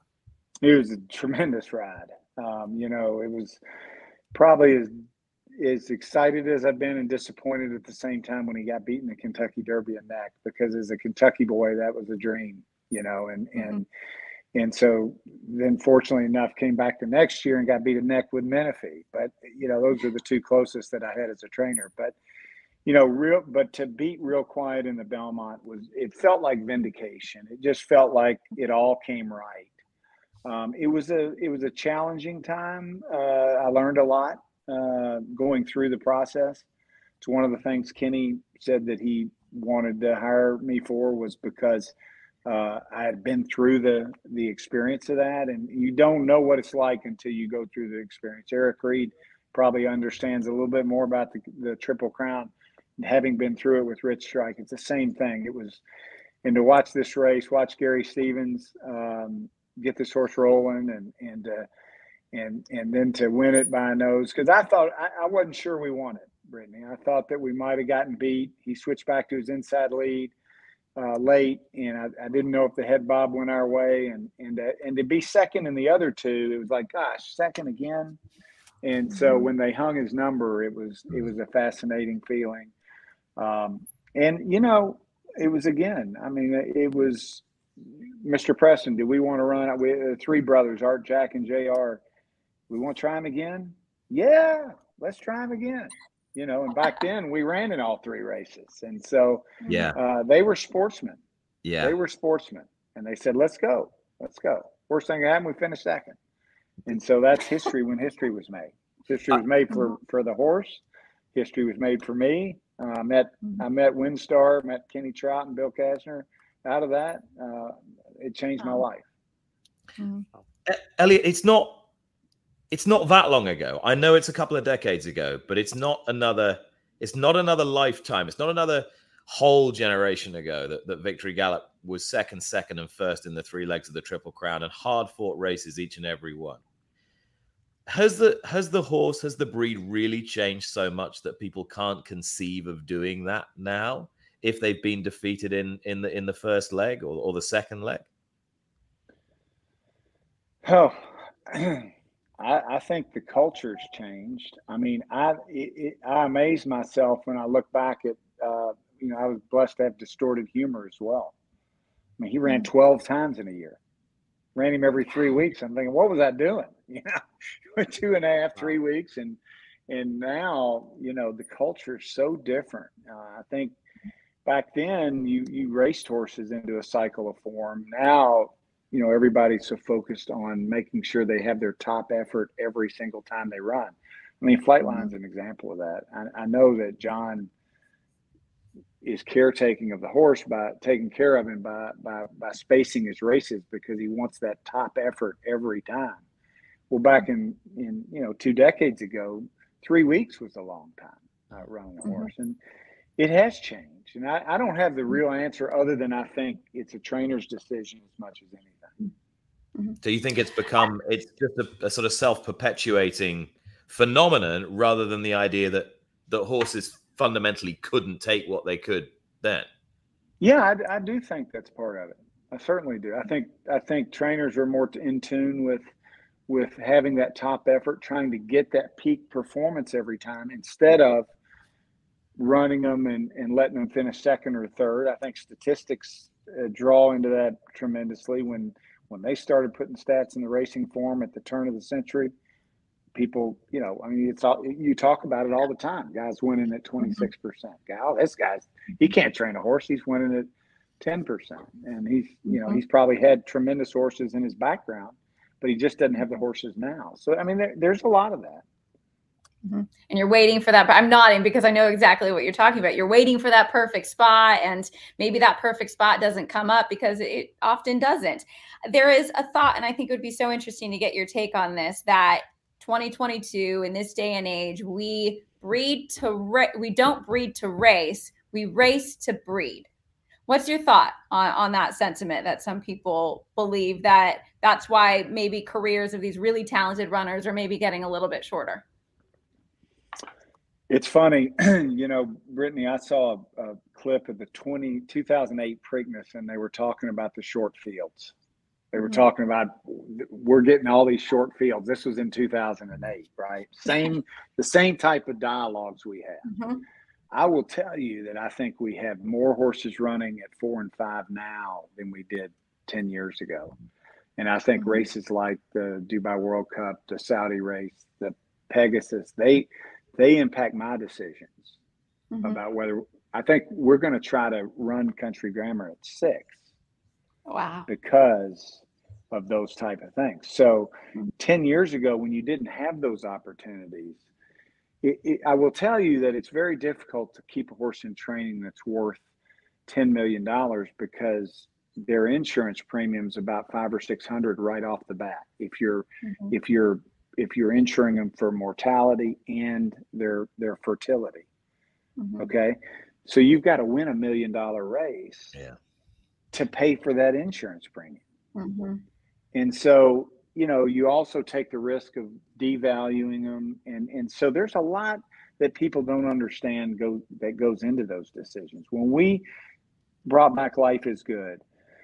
It was a tremendous ride. Um, you know, it was probably as as excited as I've been and disappointed at the same time when he got beaten the Kentucky Derby and Neck, because as a Kentucky boy, that was a dream, you know, and Mm-hmm. and and so then fortunately enough came back the next year and got beat a neck with Menifee. But you know, those are the two closest that I had as a trainer. But you know, real but to beat Real Quiet in the Belmont was, it felt like vindication. It just felt like it all came right. Um, it was a it was a challenging time. Uh, I learned a lot uh, going through the process. It's one of the things Kenny said that he wanted to hire me for, was because uh, I had been through the the experience of that, and you don't know what it's like until you go through the experience. Eric Reed probably understands a little bit more about the, the Triple Crown having been through it with Rich Strike, it's the same thing. It was, and to watch this race, watch Gary Stevens um, get this horse rolling, and and uh, and and then to win it by a nose, because I thought I, I wasn't sure we won it, Brittany. I thought that we might have gotten beat. He switched back to his inside lead uh, late, and I, I didn't know if the head bob went our way, and and uh, and to be second in the other two, it was like, gosh, second again. And so when they hung his number, it was it was a fascinating feeling. Um, and you know, it was again. I mean, it was Mister Preston. Do we want to run? We uh, three brothers, Art, Jack, and J R. We want to try him again? Yeah, let's try him again. You know, and back then we ran in all three races, and so yeah, uh, they were sportsmen. Yeah, they were sportsmen, and they said, "Let's go, let's go." Worst thing that happened, we finished second, and so that's history. When history was made, history was made for for the horse. History was made for me. Uh, I met I met Windstar, met Kenny Trout and Bill Kastner. Out of that, uh, it changed my life. Mm-hmm. Elliot, it's not. It's not that long ago. I know it's a couple of decades ago, but it's not another. It's not another lifetime. It's not another whole generation ago that, that Victory Gallop was second, second, and first in the three legs of the Triple Crown, and hard fought races each and every one. Has the has the horse, has the breed really changed so much that people can't conceive of doing that now if they've been defeated in in the in the first leg or, or the second leg? Oh. I, I think the culture's changed. I mean, I it, it, I amaze myself when I look back at, uh, you know, I was blessed to have distorted humor as well. I mean, he ran twelve times in a year, ran him every three weeks. I'm thinking, what was I doing? You know, two and a half, three weeks. And, and now, you know, the culture's so different. Uh, I think back then you, you raced horses into a cycle of form. Now, you know, everybody's so focused on making sure they have their top effort every single time they run. I mean, Flightline's an example of that. I, I know that John is caretaking of the horse by taking care of him by, by, by spacing his races because he wants that top effort every time. Well, back in, in you know, two decades ago, three weeks was a long time uh, running a mm-hmm. horse. And it has changed. And I, I don't have the real answer other than I think it's a trainer's decision as much as anything. So you think it's become, it's just a, a sort of self-perpetuating phenomenon rather than the idea that, that horses fundamentally couldn't take what they could then? Yeah, I, I do think that's part of it. I certainly do. I think I think trainers are more in tune with with having that top effort, trying to get that peak performance every time instead of running them and, and letting them finish second or third. I think statistics uh, draw into that tremendously. When when they started putting stats in the racing form at the turn of the century, people, you know, I mean, it's all, you talk about it all the time. Guys winning at twenty-six percent. Guy, oh, this guy's, he can't train a horse. He's winning at ten percent. And he's, you know, he's probably had tremendous horses in his background, but he just doesn't have the horses now. So, I mean, there, there's a lot of that. Mm-hmm. And you're waiting for that. But I'm nodding because I know exactly what you're talking about. You're waiting for that perfect spot, and maybe that perfect spot doesn't come up because it often doesn't. There is a thought, and I think it would be so interesting to get your take on this, that twenty twenty-two, in this day and age, we breed to ra- we don't breed to race, we race to breed. What's your thought on, on that sentiment, that some people believe that that's why maybe careers of these really talented runners are maybe getting a little bit shorter? It's funny, you know, Brittany, I saw a, a clip of the twenty, two thousand eight Preakness, and they were talking about the short fields. They were mm-hmm. talking about, we're getting all these short fields. This was in two thousand eight, right? Same, the same type of dialogues we have. Mm-hmm. I will tell you that I think we have more horses running at four and five now than we did ten years ago. And I think mm-hmm. races like the Dubai World Cup, the Saudi race, the Pegasus, they, they impact my decisions mm-hmm. about whether, I think we're going to try to run Country Grammar at six. Wow. Because of those type of things. So mm-hmm. ten years ago, when you didn't have those opportunities, it, it, I will tell you that it's very difficult to keep a horse in training that's worth ten million dollars because their insurance premium's about five or six hundred right off the bat. If you're, mm-hmm. if you're, if you're insuring them for mortality and their, their fertility. Mm-hmm. Okay. So you've got to win a million dollar race yeah. to pay for that insurance premium. Mm-hmm. And so, you know, you also take the risk of devaluing them. And, and so there's a lot that people don't understand go that goes into those decisions. When we brought back Life is Good,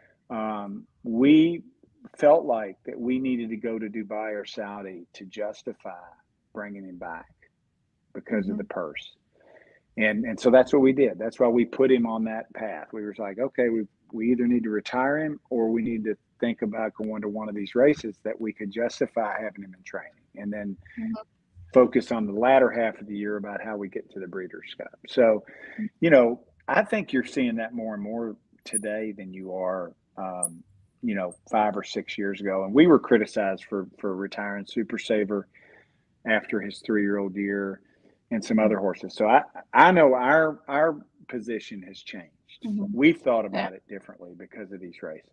um, we felt like that we needed to go to Dubai or Saudi to justify bringing him back because Mm-hmm. of the purse. And and so that's what we did. That's why we put him on that path. We were like, okay, we we either need to retire him or we need to think about going to one of these races that we could justify having him in training, and then Mm-hmm. focus on the latter half of the year about how we get to the Breeders' Cup. So, you know, I think you're seeing that more and more today than you are, um, you know, five or six years ago. And we were criticized for for retiring Super Saver after his three-year-old year and some other horses. So I I know our our position has changed. Mm-hmm. We've thought about Yeah. it differently because of these races.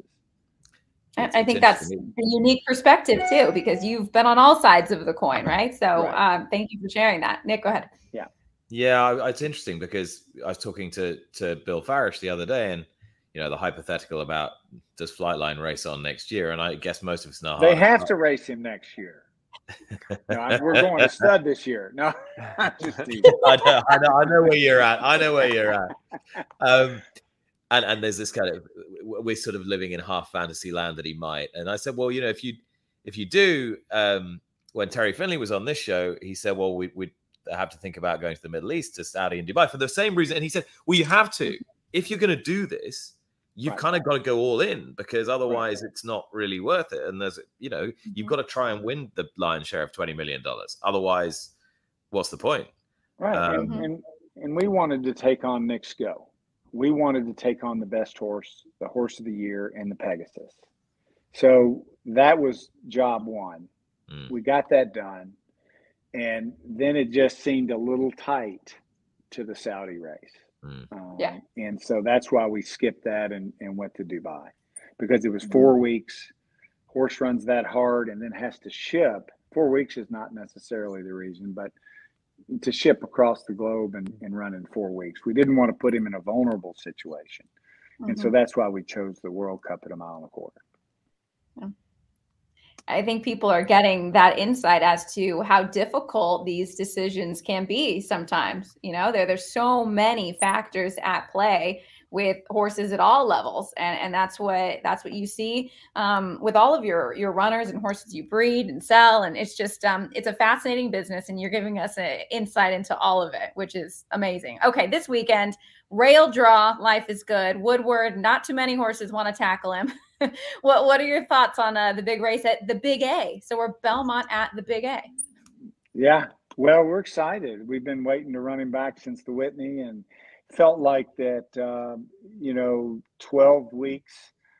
I, I think that's a unique perspective too, because you've been on all sides of the coin, right? So Right. um, thank you for sharing that. Nick, go ahead. Yeah. Yeah, it's interesting because I was talking to to Bill Farish the other day, and you know the hypothetical about does Flightline race on next year, and I guess most of us know They have to race him next year. No, I, we're going to stud this year. No, I'm just teasing. I know, I know, I know where you're at. I know where you're at. Um, and and there's this kind of we're sort of living in half fantasy land that he might. And I said, well, you know, if you if you do, um, when Terry Finley was on this show, he said, well, we we have to think about going to the Middle East, to Saudi and Dubai for the same reason. And he said, well, you have to if you're going to do this. You've Right. kind of got to go all in because otherwise Right. it's not really worth it. And there's, you know, you've got to try and win the lion's share of twenty million dollars. Otherwise, what's the point? Right. Um, and, and and we wanted to take on Nick Sco. We wanted to take on the best horse, the horse of the year, and the Pegasus. So that was job one. Mm. We got that done. And then it just seemed a little tight to the Saudi race. Mm. Um, Yeah. And so that's why we skipped that and, and went to Dubai, because it was four Mm-hmm. weeks. Horse runs that hard and then has to ship. Four weeks is not necessarily the reason, but to ship across the globe and, and run in four weeks. We didn't want to put him in a vulnerable situation. Mm-hmm. And so that's why we chose the World Cup at a mile and a quarter. I think people are getting that insight as to how difficult these decisions can be sometimes. You know, there there's so many factors at play with horses at all levels, and and that's what that's what you see um, with all of your your runners and horses you breed and sell. And it's just um, it's a fascinating business, and you're giving us an insight into all of it, which is amazing. Okay, this weekend, rail draw, Life is Good. Woodward, not too many horses want to tackle him. what what are your thoughts on uh, the big race at the Big A? So we're Belmont at the Big A. Yeah, well, we're excited. We've been waiting to run him back since the Whitney, and felt like that, um, you know, twelve weeks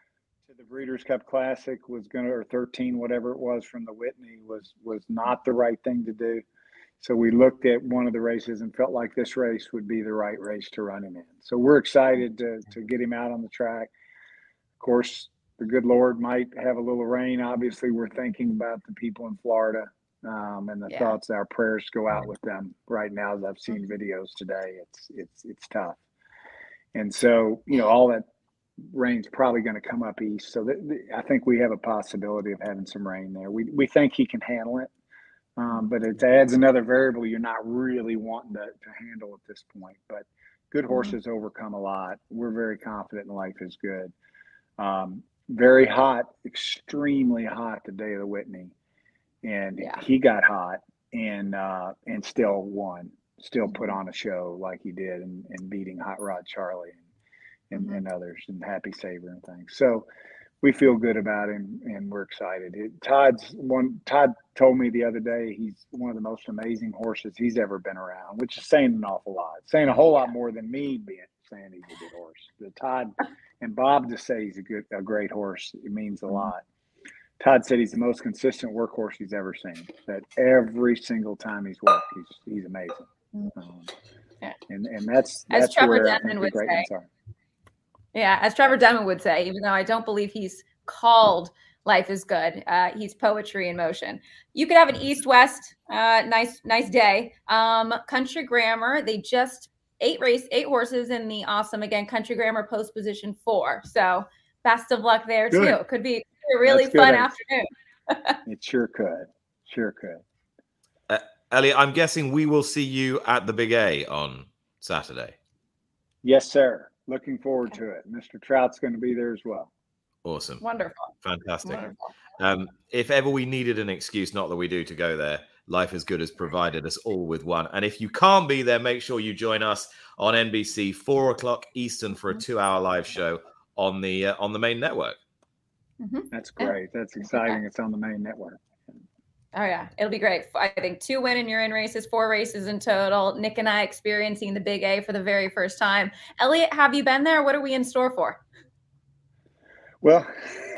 to the Breeders' Cup Classic was going to, or thirteen, whatever it was from the Whitney, was was not the right thing to do. So we looked at one of the races and felt like this race would be the right race to run him in. So we're excited to to get him out on the track. Of course, the good Lord might have a little rain. Obviously, we're thinking about the people in Florida, um, and the Yeah. thoughts, our prayers go out with them right now. As I've seen videos today, it's it's it's tough. And so, you know, all that rain's probably going to come up east. So th- th- I think we have a possibility of having some rain there. We we think he can handle it, um, but it adds another variable you're not really wanting to, to handle at this point. But good horses overcome a lot. We're very confident in Life is Good. Um, very hot, extremely hot the day of the Whitney, and Yeah. he got hot and uh, and still won, still put on a show like he did, and, and beating Hot Rod Charlie and, and, Mhm. and others, and Happy Saver and things. So we feel good about him, and we're excited. It, Todd's one. Todd told me the other day he's one of the most amazing horses he's ever been around, which is saying an awful lot, saying a whole lot more than me being saying he's a good horse. The Todd and Bob to say he's a good, a great horse, it means a lot. Todd said he's the most consistent workhorse he's ever seen. That every single time he's worked, he's he's amazing. Um, Yeah. and and that's As that's Trevor where I Denman think the would great say. ones are. Yeah, as Trevor Denman would say, even though I don't believe he's called Life is Good, uh, he's poetry in motion. You could have an east-west, uh, nice, nice day. Um, Country Grammar, they just eight race, eight horses in the awesome, again, Country Grammar post position four. So best of luck there Good. too. Could be a really That's fun good. afternoon. It sure could. Sure could. Uh, Elliot, I'm guessing we will see you at the Big A on Saturday. Yes, sir. Looking forward to it. Mister Trout's going to be there as well. Awesome. Wonderful. Fantastic. Wonderful. Um, if ever we needed an excuse, not that we do, to go there, Life is Good has provided us all with one. And if you can't be there, make sure you join us on N B C, four o'clock Eastern, for a two-hour live show on the uh, on the main network. Mm-hmm. That's great. That's exciting. It's on the main network. Oh, yeah. It'll be great. I think two win and you're in races, four races in total. Nick and I experiencing the Big A for the very first time. Elliot, have you been there? What are we in store for? Well,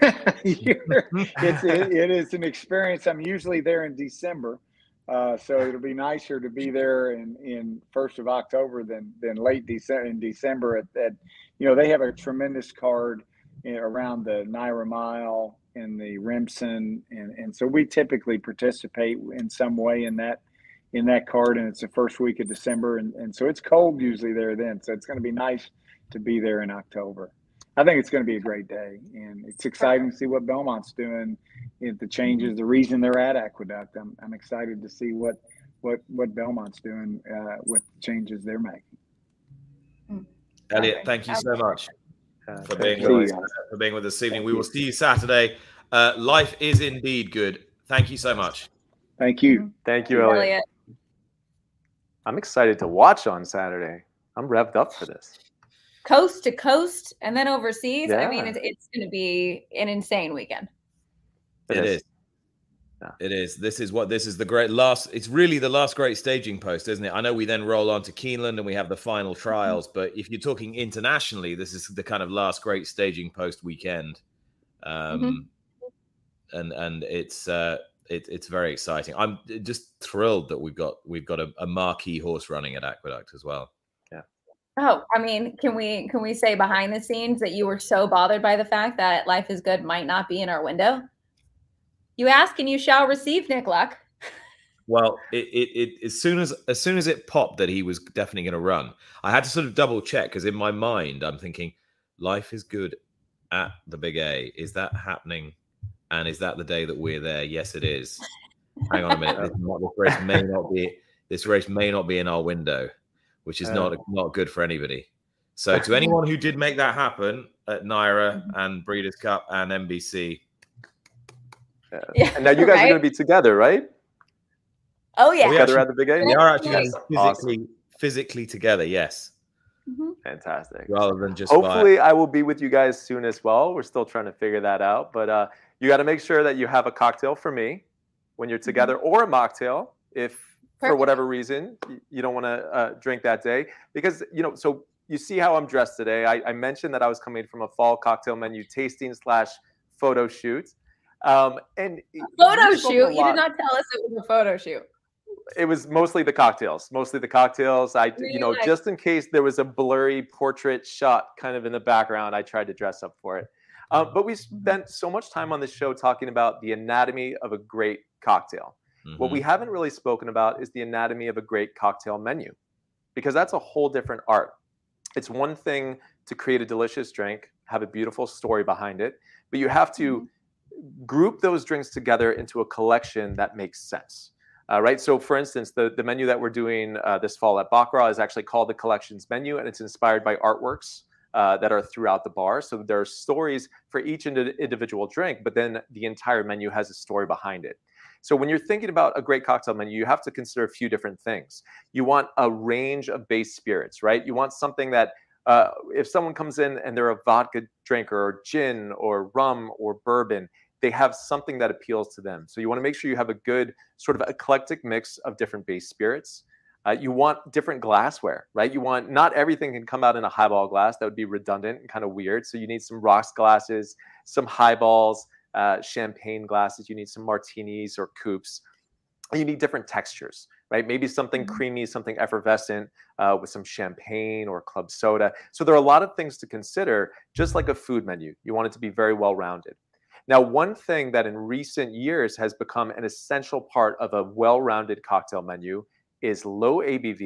it's, it, it is an experience. I'm usually there in December. Uh, so it'll be nicer to be there in, in first of October than, than late December in December at that. You know, they have a tremendous card around the Naira Mile and the Remsen. And, and so we typically participate in some way in that, in that card. And it's the first week of December. And, and so it's cold usually there then. So it's going to be nice to be there in October. I think it's going to be a great day, and it's exciting to see what Belmont's doing, the changes, the reason they're at Aqueduct. I'm, I'm excited to see what what what Belmont's doing uh, with the changes they're making. Elliot, thank you so much Uh, for being, you. with us, for being with us this evening. We will see you Saturday. Uh, life is indeed good. Thank you so much. Thank you. Thank you, Elliot. Elliot. I'm excited to watch on Saturday. I'm revved up for this. Coast to coast and then overseas. Yeah. I mean, it's, it's going to be an insane weekend. It, It is. is. Yeah. It is. This is what this is the great last. It's really the last great staging post, isn't it? I know we then roll on to Keeneland and we have the final trials, mm-hmm. but if you're talking internationally, this is the kind of last great staging post weekend, um, mm-hmm. and and it's uh, it, it's very exciting. I'm just thrilled that we've got we've got a, a marquee horse running at Aqueduct as well. Oh, I mean, can we can we say behind the scenes that you were so bothered by the fact that Life is Good might not be in our window? You ask and you shall receive, Nick Luck. Well, it, it, it as soon as as soon as it popped that he was definitely going to run, I had to sort of double check because in my mind I'm thinking, Life is Good at the Big A. Is that happening? And is that the day that we're there? Yes, it is. Hang on a minute. This, not, this race may not be. This race may not be in our window, which is not not good for anybody. So to anyone who did make that happen at Naira and Breeders' Cup and N B C. Yeah. Yeah, and now you guys right? are going to be together, right? Oh, yeah. Together at the Big A? We are actually physically, awesome. physically together, yes. Mm-hmm. Fantastic. Rather than just Hopefully by... I will be with you guys soon as well. We're still trying to figure that out. But uh, you got to make sure that you have a cocktail for me when you're together mm-hmm. or a mocktail if for whatever reason you don't want to uh, drink that day. Because, you know, so you see how I'm dressed today. I, I mentioned that I was coming from a fall cocktail menu tasting slash photo shoot. Um, and a photo shoot? You did not tell us it was a photo shoot. It was mostly the cocktails, mostly the cocktails. I, really you know, nice. Just in case there was a blurry portrait shot kind of in the background, I tried to dress up for it. Um, but we spent so much time on this show talking about the anatomy of a great cocktail. Mm-hmm. What we haven't really spoken about is the anatomy of a great cocktail menu, because that's a whole different art. It's one thing to create a delicious drink, have a beautiful story behind it, but you have to mm-hmm. group those drinks together into a collection that makes sense. Uh, right. So, for instance, the, the menu that we're doing uh, this fall at Baccarat is actually called the Collections Menu, and it's inspired by artworks uh, that are throughout the bar. So there are stories for each indi- individual drink, but then the entire menu has a story behind it. So when you're thinking about a great cocktail menu, you have to consider a few different things. You want a range of base spirits, right? You want something that uh, if someone comes in and they're a vodka drinker or gin or rum or bourbon, they have something that appeals to them. So you want to make sure you have a good sort of eclectic mix of different base spirits. Uh, you want different glassware, right? You want, not everything can come out in a highball glass. That would be redundant and kind of weird. So you need some rocks glasses, some highballs, uh, champagne glasses. You need some martinis or coupes. You need different textures, right? Maybe something creamy, something effervescent uh, with some champagne or club soda. So there are a lot of things to consider, just like a food menu. You want it to be very well-rounded. Now, one thing that in recent years has become an essential part of a well-rounded cocktail menu is low A B V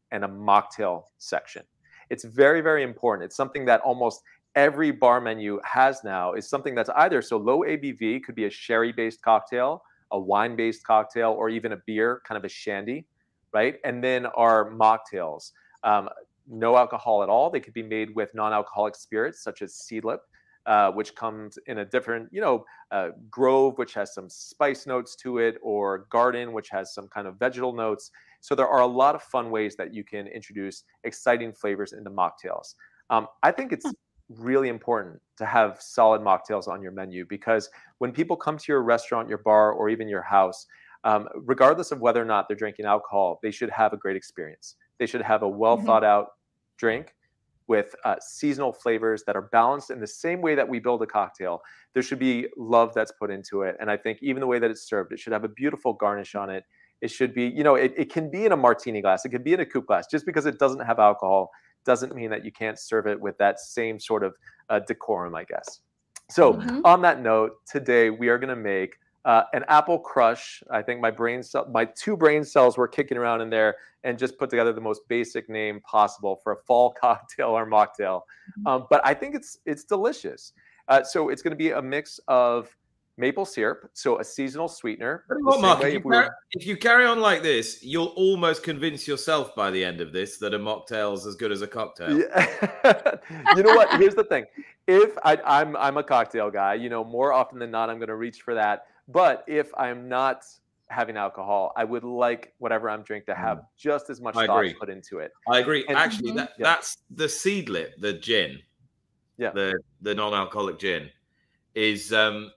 and a mocktail section. It's very, very important. It's something that almost every bar menu has now, is something that's either so low A B V, could be a sherry-based cocktail, a wine-based cocktail, or even a beer, kind of a shandy, right? And then our mocktails, um, no alcohol at all. They could be made with non-alcoholic spirits such as Seedlip, uh, which comes in a different, you know, uh, Grove, which has some spice notes to it, or Garden, which has some kind of vegetal notes. So there are a lot of fun ways that you can introduce exciting flavors into mocktails. Um, I think it's really important to have solid mocktails on your menu, because when people come to your restaurant, your bar, or even your house, um, regardless of whether or not they're drinking alcohol, they should have a great experience. They should have a well mm-hmm. thought out drink with uh, seasonal flavors that are balanced in the same way that we build a cocktail. There should be love that's put into it. And I think even the way that it's served, it should have a beautiful garnish on it. It should be, you know, it, it can be in a martini glass. It could be in a coupe glass. Just because it doesn't have alcohol doesn't mean that you can't serve it with that same sort of uh, decorum, I guess. So mm-hmm. on that note, today we are going to make uh, an apple crush. I think my brain cell, my two brain cells were kicking around in there and just put together the most basic name possible for a fall cocktail or mocktail. Mm-hmm. Um, but I think it's it's delicious. Uh, so it's going to be a mix of maple syrup, so a seasonal sweetener. What, Mark, if, you carry, if you carry on like this, you'll almost convince yourself by the end of this that a mocktail's as good as a cocktail. Yeah. You know what? Here's the thing. If I, I'm I'm a cocktail guy, you know, more often than not, I'm going to reach for that. But if I'm not having alcohol, I would like whatever I'm drinking to have just as much I thought agree. put into it. I agree. And, Actually, that, yeah. that's the Seedlip, the gin. Yeah. The the non-alcoholic gin is um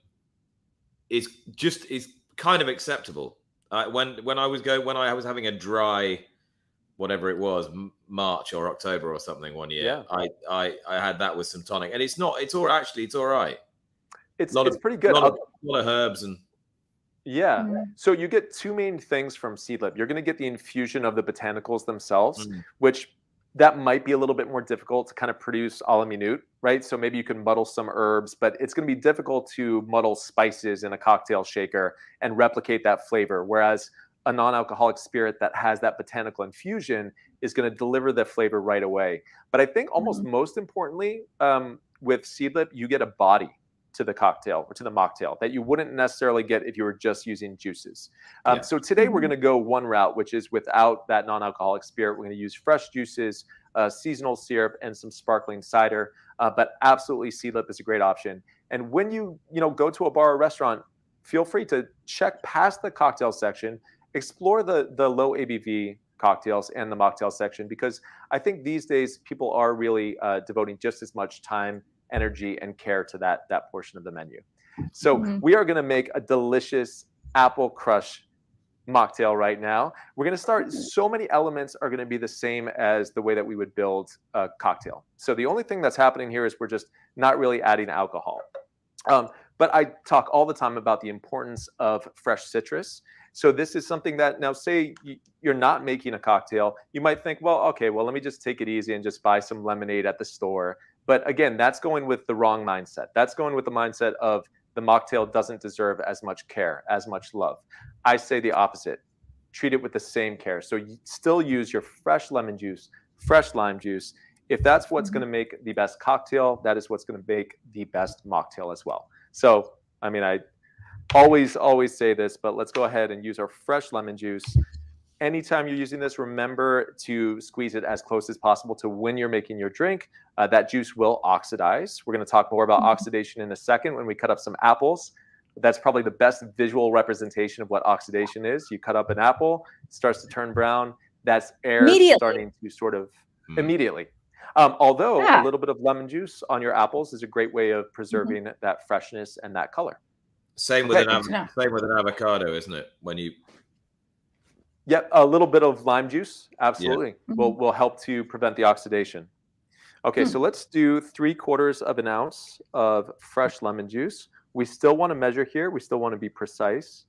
is just is kind of acceptable. Uh, when when I was going when I was having a dry, whatever it was, March or October or something one year, yeah. I, I I had that with some tonic, and it's not it's all actually it's all right. It's it's of, pretty good. A lot, of, a lot of herbs and. Yeah. Mm-hmm. So you get two main things from Seedlip. You're going to get the infusion of the botanicals themselves, mm-hmm. which that might be a little bit more difficult to kind of produce a la minute, right? So maybe you can muddle some herbs, but it's going to be difficult to muddle spices in a cocktail shaker and replicate that flavor. Whereas a non-alcoholic spirit that has that botanical infusion is going to deliver the flavor right away. But I think almost mm-hmm. most importantly, um, with Seedlip, you get a body to the cocktail or to the mocktail that you wouldn't necessarily get if you were just using juices. Um, yeah. So today we're going to go one route, which is without that non-alcoholic spirit. We're going to use fresh juices, uh, seasonal syrup, and some sparkling cider. Uh, but absolutely, Seedlip is a great option. And when you you know go to a bar or restaurant, feel free to check past the cocktail section, explore the the low A B V cocktails and the mocktail section, because I think these days people are really uh, devoting just as much time, energy, and care to that that portion of the menu. So mm-hmm. we are going to make a delicious apple crush mocktail right now. We're going to start. So many elements are going to be the same as the way that we would build a cocktail. So the only thing that's happening here is we're just not really adding alcohol. Um, but I talk all the time about the importance of fresh citrus. So this is something that now, say you're not making a cocktail, you might think, well, okay, well, let me just take it easy and just buy some lemonade at the store. But again, that's going with the wrong mindset. That's going with the mindset of the mocktail doesn't deserve as much care, as much love. I say the opposite. Treat it with the same care. So you still use your fresh lemon juice, fresh lime juice. If that's what's mm-hmm. going to make the best cocktail, that is what's going to make the best mocktail as well. So, I mean, I always, always say this, but let's go ahead and use our fresh lemon juice. Anytime you're using this, remember to squeeze it as close as possible to when you're making your drink. Uh, that juice will oxidize. We're going to talk more about mm-hmm. oxidation in a second when we cut up some apples. That's probably the best visual representation of what oxidation is. You cut up an apple, it starts to turn brown. That's air starting to sort of mm-hmm. immediately. Um, although yeah. a little bit of lemon juice on your apples is a great way of preserving mm-hmm. that freshness and that color. Same with, okay. an, av- same with an avocado, isn't it? When you Yep, a little bit of lime juice, absolutely, yeah. mm-hmm. will will help to prevent the oxidation. Okay, hmm. so let's do three quarters of an ounce of fresh lemon juice. We still want to measure here. We still want to be precise.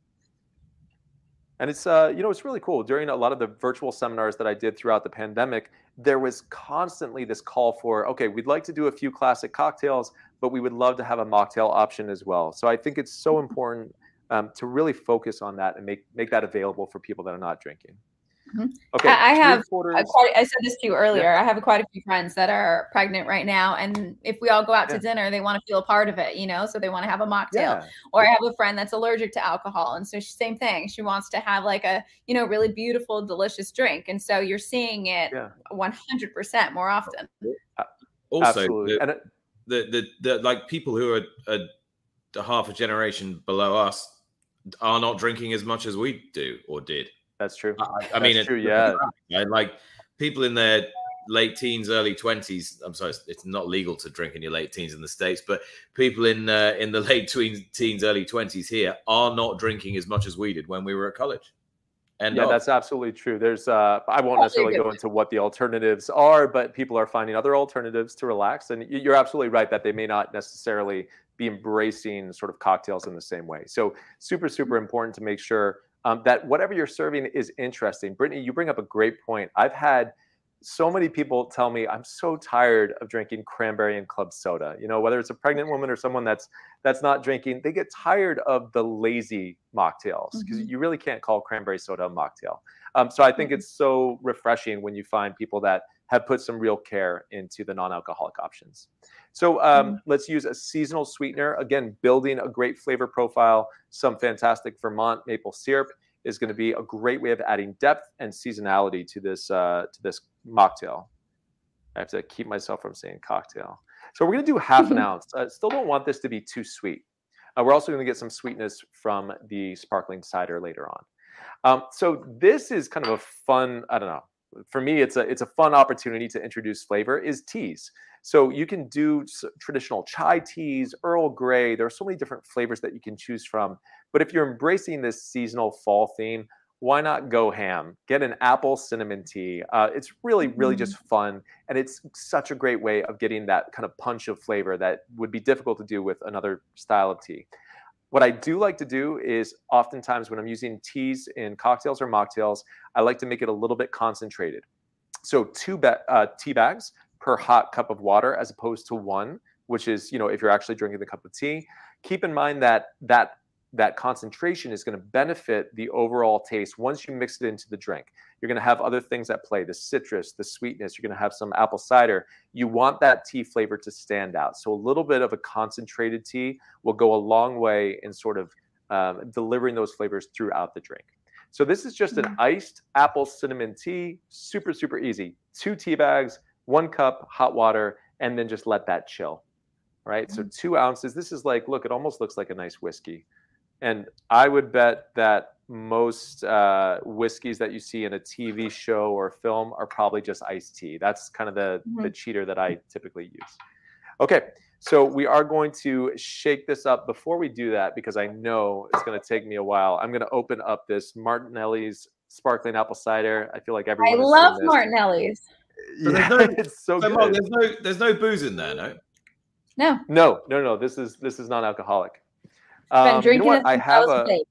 And it's, uh, you know, it's really cool. During a lot of the virtual seminars that I did throughout the pandemic, there was constantly this call for, okay, we'd like to do a few classic cocktails, but we would love to have a mocktail option as well. So I think it's so important Um, to really focus on that and make make that available for people that are not drinking. Mm-hmm. Okay. I, I have, a, quarters. quite, I said this to you earlier. Yeah. I have quite a few friends that are pregnant right now. And if we all go out Yeah. to dinner, they want to feel a part of it, you know, so they want to have a mocktail. Yeah. Or I have a friend that's allergic to alcohol. And so she, same thing. She wants to have like a, you know, really beautiful, delicious drink. And so you're seeing it Yeah. one hundred percent more often. Also, Absolutely. the, And it, the, the, the, like people who are, are a half a generation below us are not drinking as much as we do or did. That's true. I, I That's mean, it's true. Yeah. right? Like people in their late teens, early twenties. I'm sorry, it's not legal to drink in your late teens in the States, but people in uh, in the late teens, teens, early twenties here are not drinking as much as we did when we were at college. And yeah, that's absolutely true. There's, uh, I won't necessarily go into what the alternatives are, but people are finding other alternatives to relax. And you're absolutely right that they may not necessarily be embracing sort of cocktails in the same way. So super, super important to make sure um, that whatever you're serving is interesting. Brittany, you bring up a great point. I've had so many people tell me I'm so tired of drinking cranberry and club soda. You know, whether it's a pregnant woman or someone that's that's not drinking, they get tired of the lazy mocktails because mm-hmm. you really can't call cranberry soda a mocktail. Um, so I think mm-hmm. it's so refreshing when you find people that have put some real care into the non-alcoholic options. So um, mm-hmm. let's use a seasonal sweetener. Again, building a great flavor profile, some fantastic Vermont maple syrup is going to be a great way of adding depth and seasonality to this uh, to this mocktail. I have to keep myself from saying cocktail. So we're going to do half an ounce. I still don't want this to be too sweet. Uh, we're also going to get some sweetness from the sparkling cider later on. Um, so this is kind of a fun, I don't know, for me, it's a it's a fun opportunity to introduce flavor is teas. So you can do traditional chai teas, Earl Grey. There are so many different flavors that you can choose from. But if you're embracing this seasonal fall theme, why not go ham? Get an apple cinnamon tea. Uh, it's really, really just fun. And it's such a great way of getting that kind of punch of flavor that would be difficult to do with another style of tea. What I do like to do is oftentimes when I'm using teas in cocktails or mocktails, I like to make it a little bit concentrated. So two ba- uh, tea bags per hot cup of water as opposed to one, which is, you know, if you're actually drinking the cup of tea. Keep in mind that that that concentration is going to benefit the overall taste once you mix it into the drink. You're going to have other things at play, the citrus, the sweetness. You're going to have some apple cider. You want that tea flavor to stand out. So a little bit of a concentrated tea will go a long way in sort of um, delivering those flavors throughout the drink. So this is just an iced apple cinnamon tea, super, super easy. Two tea bags, one cup, hot water, and then just let that chill, right? So two ounces. This is like, look, it almost looks like a nice whiskey. And I would bet that most uh, whiskeys that you see in a T V show or film are probably just iced tea. That's kind of the, mm-hmm. the cheater that I typically use. Okay, so we are going to shake this up. Before we do that, because I know it's going to take me a while, I'm going to open up this Martinelli's sparkling apple cider. I feel like everyone. I has love seen this. Martinelli's. So yeah, no, it's so, so good. Mark, there's no, there's no booze in there, no. No. No, no, no. This is this is non-alcoholic. Been drinking um, you know what? it I have a. late.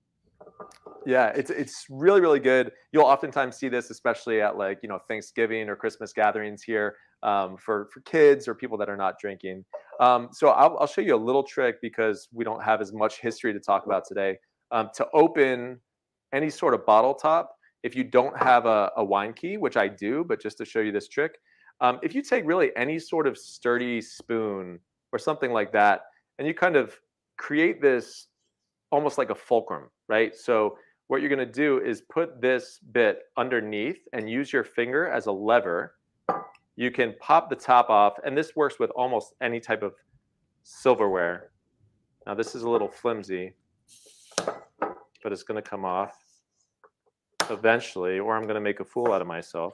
Yeah, it's it's really, really good. You'll oftentimes see this, especially at like, you know, Thanksgiving or Christmas gatherings here um, for, for kids or people that are not drinking. Um, so I'll, I'll show you a little trick because we don't have as much history to talk about today. Um, to open any sort of bottle top, if you don't have a, a wine key, which I do, but just to show you this trick, um, if you take really any sort of sturdy spoon or something like that, and you kind of create this almost like a fulcrum, right? So what you're going to do is put this bit underneath and use your finger as a lever. You can pop the top off, and this works with almost any type of silverware. Now this is a little flimsy, but it's going to come off eventually, or I'm going to make a fool out of myself.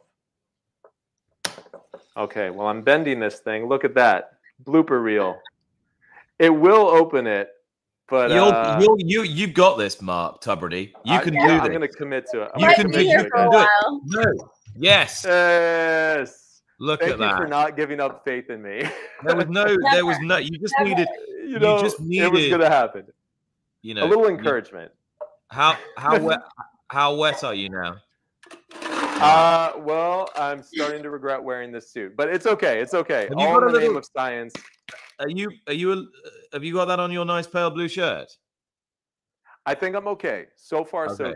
Okay, well, I'm bending this thing. Look at that blooper reel. It will open it. But you'll, uh, you'll, you you got this, Mark Tubridy. You I, can yeah, do this. I'm going to commit to it. I'm You can do, you it. can do it. No. Yes. Yes. Look Thank at you that. for not giving up faith in me. There was no. There was no. You just Never. needed. you know, you just needed. it was going to happen. You know, a little encouragement. How how wet how wet are you now? Uh, well, I'm starting to regret wearing this suit, but it's okay. It's okay. Have you All got in the a little- name of science. Are you are you a, have you got that on your nice pale blue shirt? I think I'm okay. So far, so Okay. good.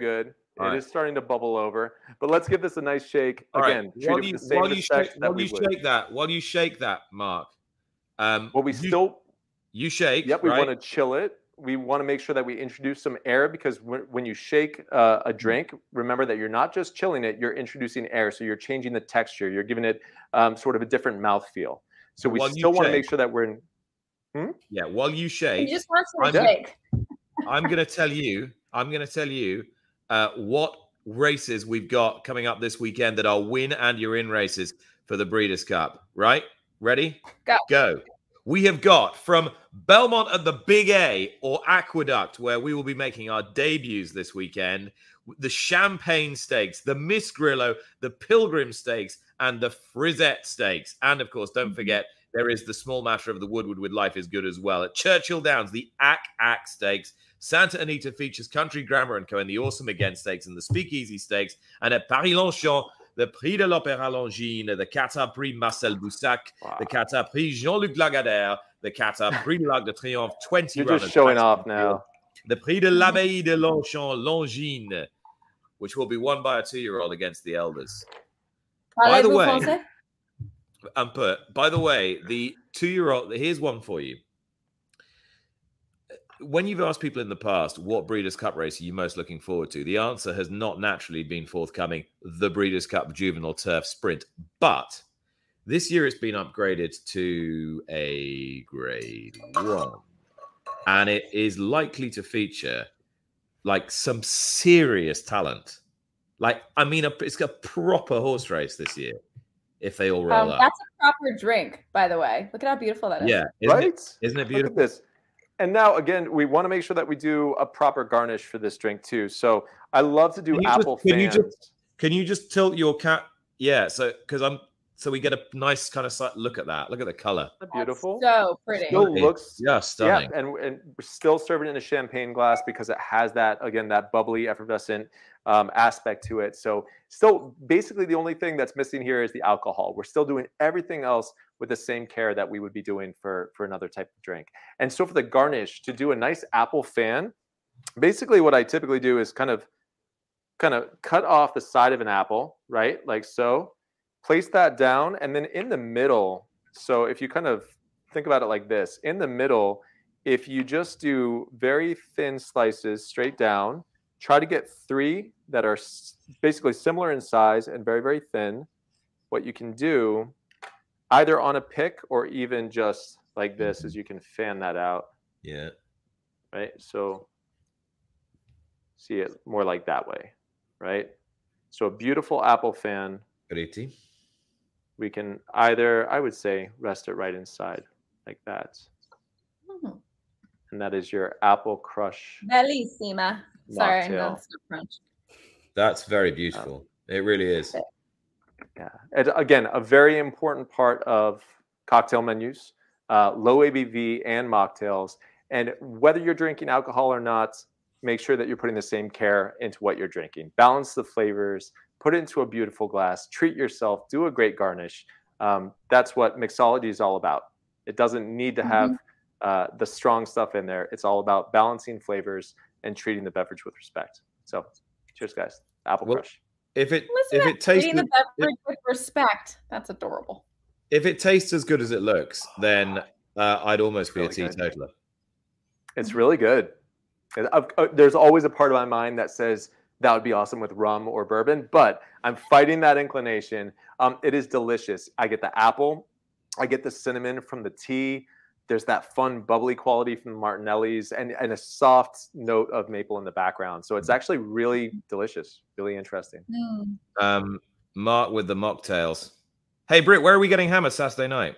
It right. is starting to bubble over. But let's give this a nice shake. All Again, right. treat While it you, with the same while you respect shake, that while we you would. shake that, while you shake that, Mark. Um, Well, we you, still. you shake. Yep, we right? want to chill it. We want to make sure that we introduce some air because when, when you shake uh, a drink, remember that you're not just chilling it, you're introducing air. So you're changing the texture. You're giving it um, sort of a different mouthfeel. So we While you still want to shake- make sure that we're in. Hmm? Yeah, while you shake, He just wants to I'm- shake. I'm going to tell you, I'm going to tell you uh, what races we've got coming up this weekend that are win and you're in races for the Breeders' Cup. Right? Ready? Go. Go. We have got from Belmont at the Big A or Aqueduct, where we will be making our debuts this weekend, the Champagne Stakes, the Miss Grillo, the Pilgrim Stakes, and the Frisette Stakes. And of course, don't forget, there is the Small Matter of the Woodward with Life is Good as well. At Churchill Downs, the Ack Ack Stakes. Santa Anita features Country Grammar and Co. in the Awesome Again Stakes and the Speakeasy Stakes. And at Paris-Longchamp, the Prix de l'Opéra Longines, the Qatar Prix Marcel Boussac, Wow. the Qatar Prix Jean-Luc Lagardère, the Qatar Prix de l'Arc de Triomphe, twenty You're runners. just showing back off to the field. now. The Prix de l'Abbaye de Longchamp Longines, which will be won by a two-year-old against the elders. By the Parlez-vous way, français? and put, by the way, the two-year-old, here's one for you. When you've asked people in the past what Breeders' Cup race are you most looking forward to, the answer has not naturally been forthcoming, the Breeders' Cup Juvenile Turf Sprint. But this year it's been upgraded to a grade one. And it is likely to feature like some serious talent. Like, I mean, a, it's a proper horse race this year if they all roll Um, up. that's a proper drink, by the way. Look at how beautiful that is. Yeah. Isn't Right? It, isn't it Look beautiful? at this. And now, again, we want to make sure that we do a proper garnish for this drink, too. So I love to do Can you apple just- can you fans. just- Can you just tilt your cat? Yeah, so because I'm so we get a nice kind of si- look at that. Look at the color. That's Beautiful. so pretty. Still It's looks just stunning. Yeah, and, and we're still serving it in a champagne glass because it has that, again, that bubbly, effervescent um, aspect to it. So still, basically, the only thing that's missing here is the alcohol. We're still doing everything else with the same care that we would be doing for, for another type of drink. And so for the garnish, to do a nice apple fan, basically what I typically do is kind of kind of cut off the side of an apple, right? Like so. Place that down, and then in the middle, so if you kind of think about it like this, in the middle, if you just do very thin slices straight down, try to get three that are basically similar in size and very, very thin. What you can do, either on a pick or even just like this, is you can fan that out. Yeah. Right? So see it more like that way, right? So a beautiful apple fan. Pretty. We can either, I would say, rest it right inside like that. Mm. And that is your apple crush. Bellissima. Sorry, no, mocktail. it's not French. That's very beautiful. It really is. Yeah. And again, a very important part of cocktail menus, uh, low A B V and mocktails. And whether you're drinking alcohol or not, make sure that you're putting the same care into what you're drinking. Balance the flavors, put it into a beautiful glass, treat yourself, do a great garnish. Um, that's what mixology is all about. It doesn't need to have mm-hmm. uh, the strong stuff in there. It's all about balancing flavors and treating the beverage with respect. So cheers, guys. Apple well, crush. If it Listen if it tastes treating the beverage with respect, that's adorable. If it tastes as good as it looks, then uh, I'd almost be really a teetotaler. It's really good. There's always a part of my mind that says that would be awesome with rum or bourbon, but I'm fighting that inclination. Um, it is delicious. I get the apple. I get the cinnamon from the tea. There's that fun bubbly quality from the Martinelli's and, and a soft note of maple in the background. So it's actually really delicious, really interesting. Mm. Um, Mark with the mocktails. Hey, Britt, where are we getting hammered Saturday night?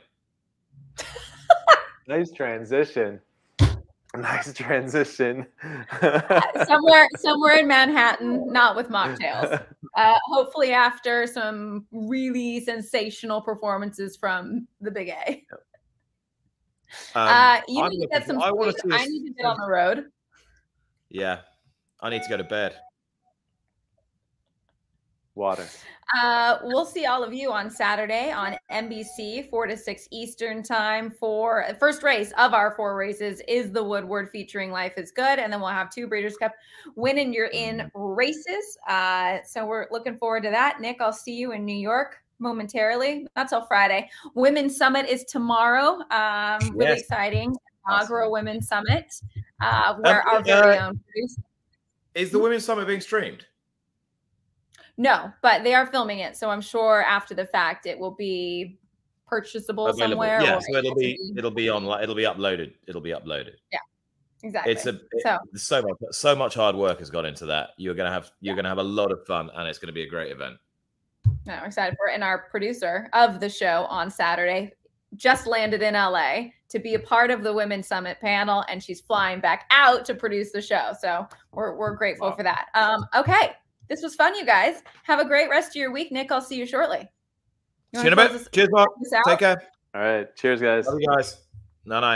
Nice transition. Nice transition. somewhere, somewhere in Manhattan, not with mocktails. Uh, hopefully, after some really sensational performances from the Big A. Um, uh, you I'm need to get looking- some I wanna food. see a- I need to get on the road. Yeah, I need to go to bed. Water. Uh, we'll see all of you on Saturday on N B C, four to six Eastern time for first race of our four races is the Woodward featuring Life is Good. And then we'll have two Breeders' Cup Win and You're In races. Uh, so we're looking forward to that. Nick, I'll see you in New York momentarily. Not till Friday. Women's Summit is tomorrow. Um, really Yes. exciting. Inaugural awesome. Women's Summit, uh, where um, our very uh, own producer. Is the Women's Summit being streamed? No, but they are filming it, so I'm sure after the fact it will be purchasable Available. somewhere. Yeah, so it'll be it'll be on it'll be uploaded. It'll be uploaded. Yeah, exactly. It's a it, so so much so much hard work has gone into that. You're gonna have you're yeah. gonna have a lot of fun, and it's gonna be a great event. No, I'm excited for it. And our producer of the show on Saturday just landed in L A to be a part of the Women's Summit panel, and she's flying back out to produce the show. So we're we're grateful wow. for that. Um, okay. This was fun, you guys. Have a great rest of your week. Nick, I'll see you shortly. You see you in a bit. Cheers, Mark. Take care. All right. Cheers, guys. Love you guys. Night night.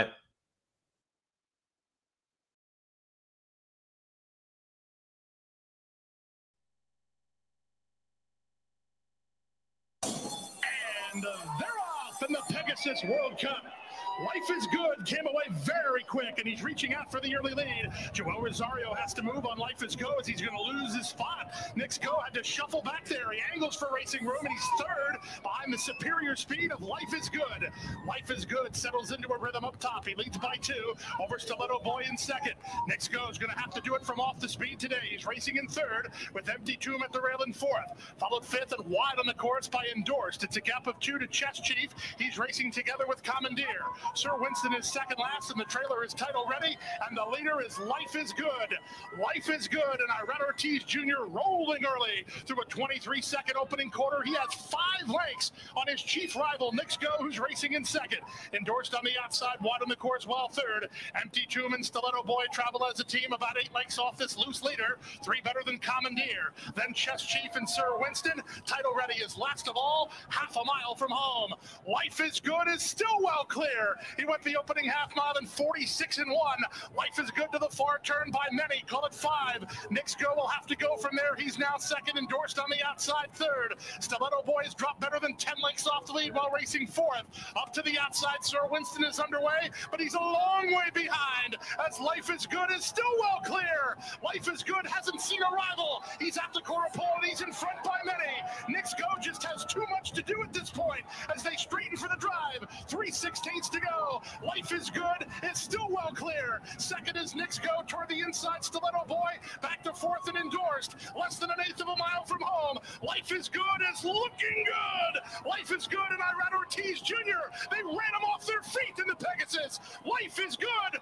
And uh, they're off in the Pegasus World Cup. Life is Good came away very quick, and he's reaching out for the early lead. Joel Rosario has to move on Life is Go as he's going to lose his spot. Nick's Go had to shuffle back there. He angles for racing room, and he's third behind the superior speed of Life is Good. Life is Good settles into a rhythm up top. He leads by two over Stiletto Boy in second. Nick's Go is going to have to do it from off the speed today. He's racing in third with Empty Tomb at the rail in fourth. Followed fifth and wide on the course by Endorsed. It's a gap of two to Chess Chief. He's racing together with Commandeer. Sir Winston is second last, and the trailer is title ready, and the leader is Life is Good. Life is Good, and Irad Ortiz Junior rolling early through a twenty-three second opening quarter. He has five lengths on his chief rival, Nick's Go, who's racing in second. Endorsed on the outside, wide on the course, while third. Empty Tomb and Stiletto Boy travel as a team, about eight lengths off this loose leader. Three better than Commandeer. Then Chess Chief and Sir Winston. Title ready is last of all, half a mile from home. Life is Good is still well clear. He went the opening half mile in forty-six and one. Life is Good to the far turn by many. Call it five. Nick's Go will have to go from there. He's now second. Endorsed on the outside third. Stiletto Boy has dropped better than ten lengths off the lead while racing fourth. Up to the outside, Sir Winston is underway, but he's a long way behind as Life is Good is still well clear. Life is Good hasn't seen a rival. He's at the quarter pole and he's in front by many. Nick's Go just has too much to do at this point as they straighten for the drive. three sixteenths to go. Life is Good is still well clear. Second is Nick's Go toward the inside. Stiletto Boy back to fourth and Endorsed. Less than an eighth of a mile from home. Life is Good is looking good. Life is Good and Irad Ortiz Junior They ran him off their feet in the Pegasus. Life is Good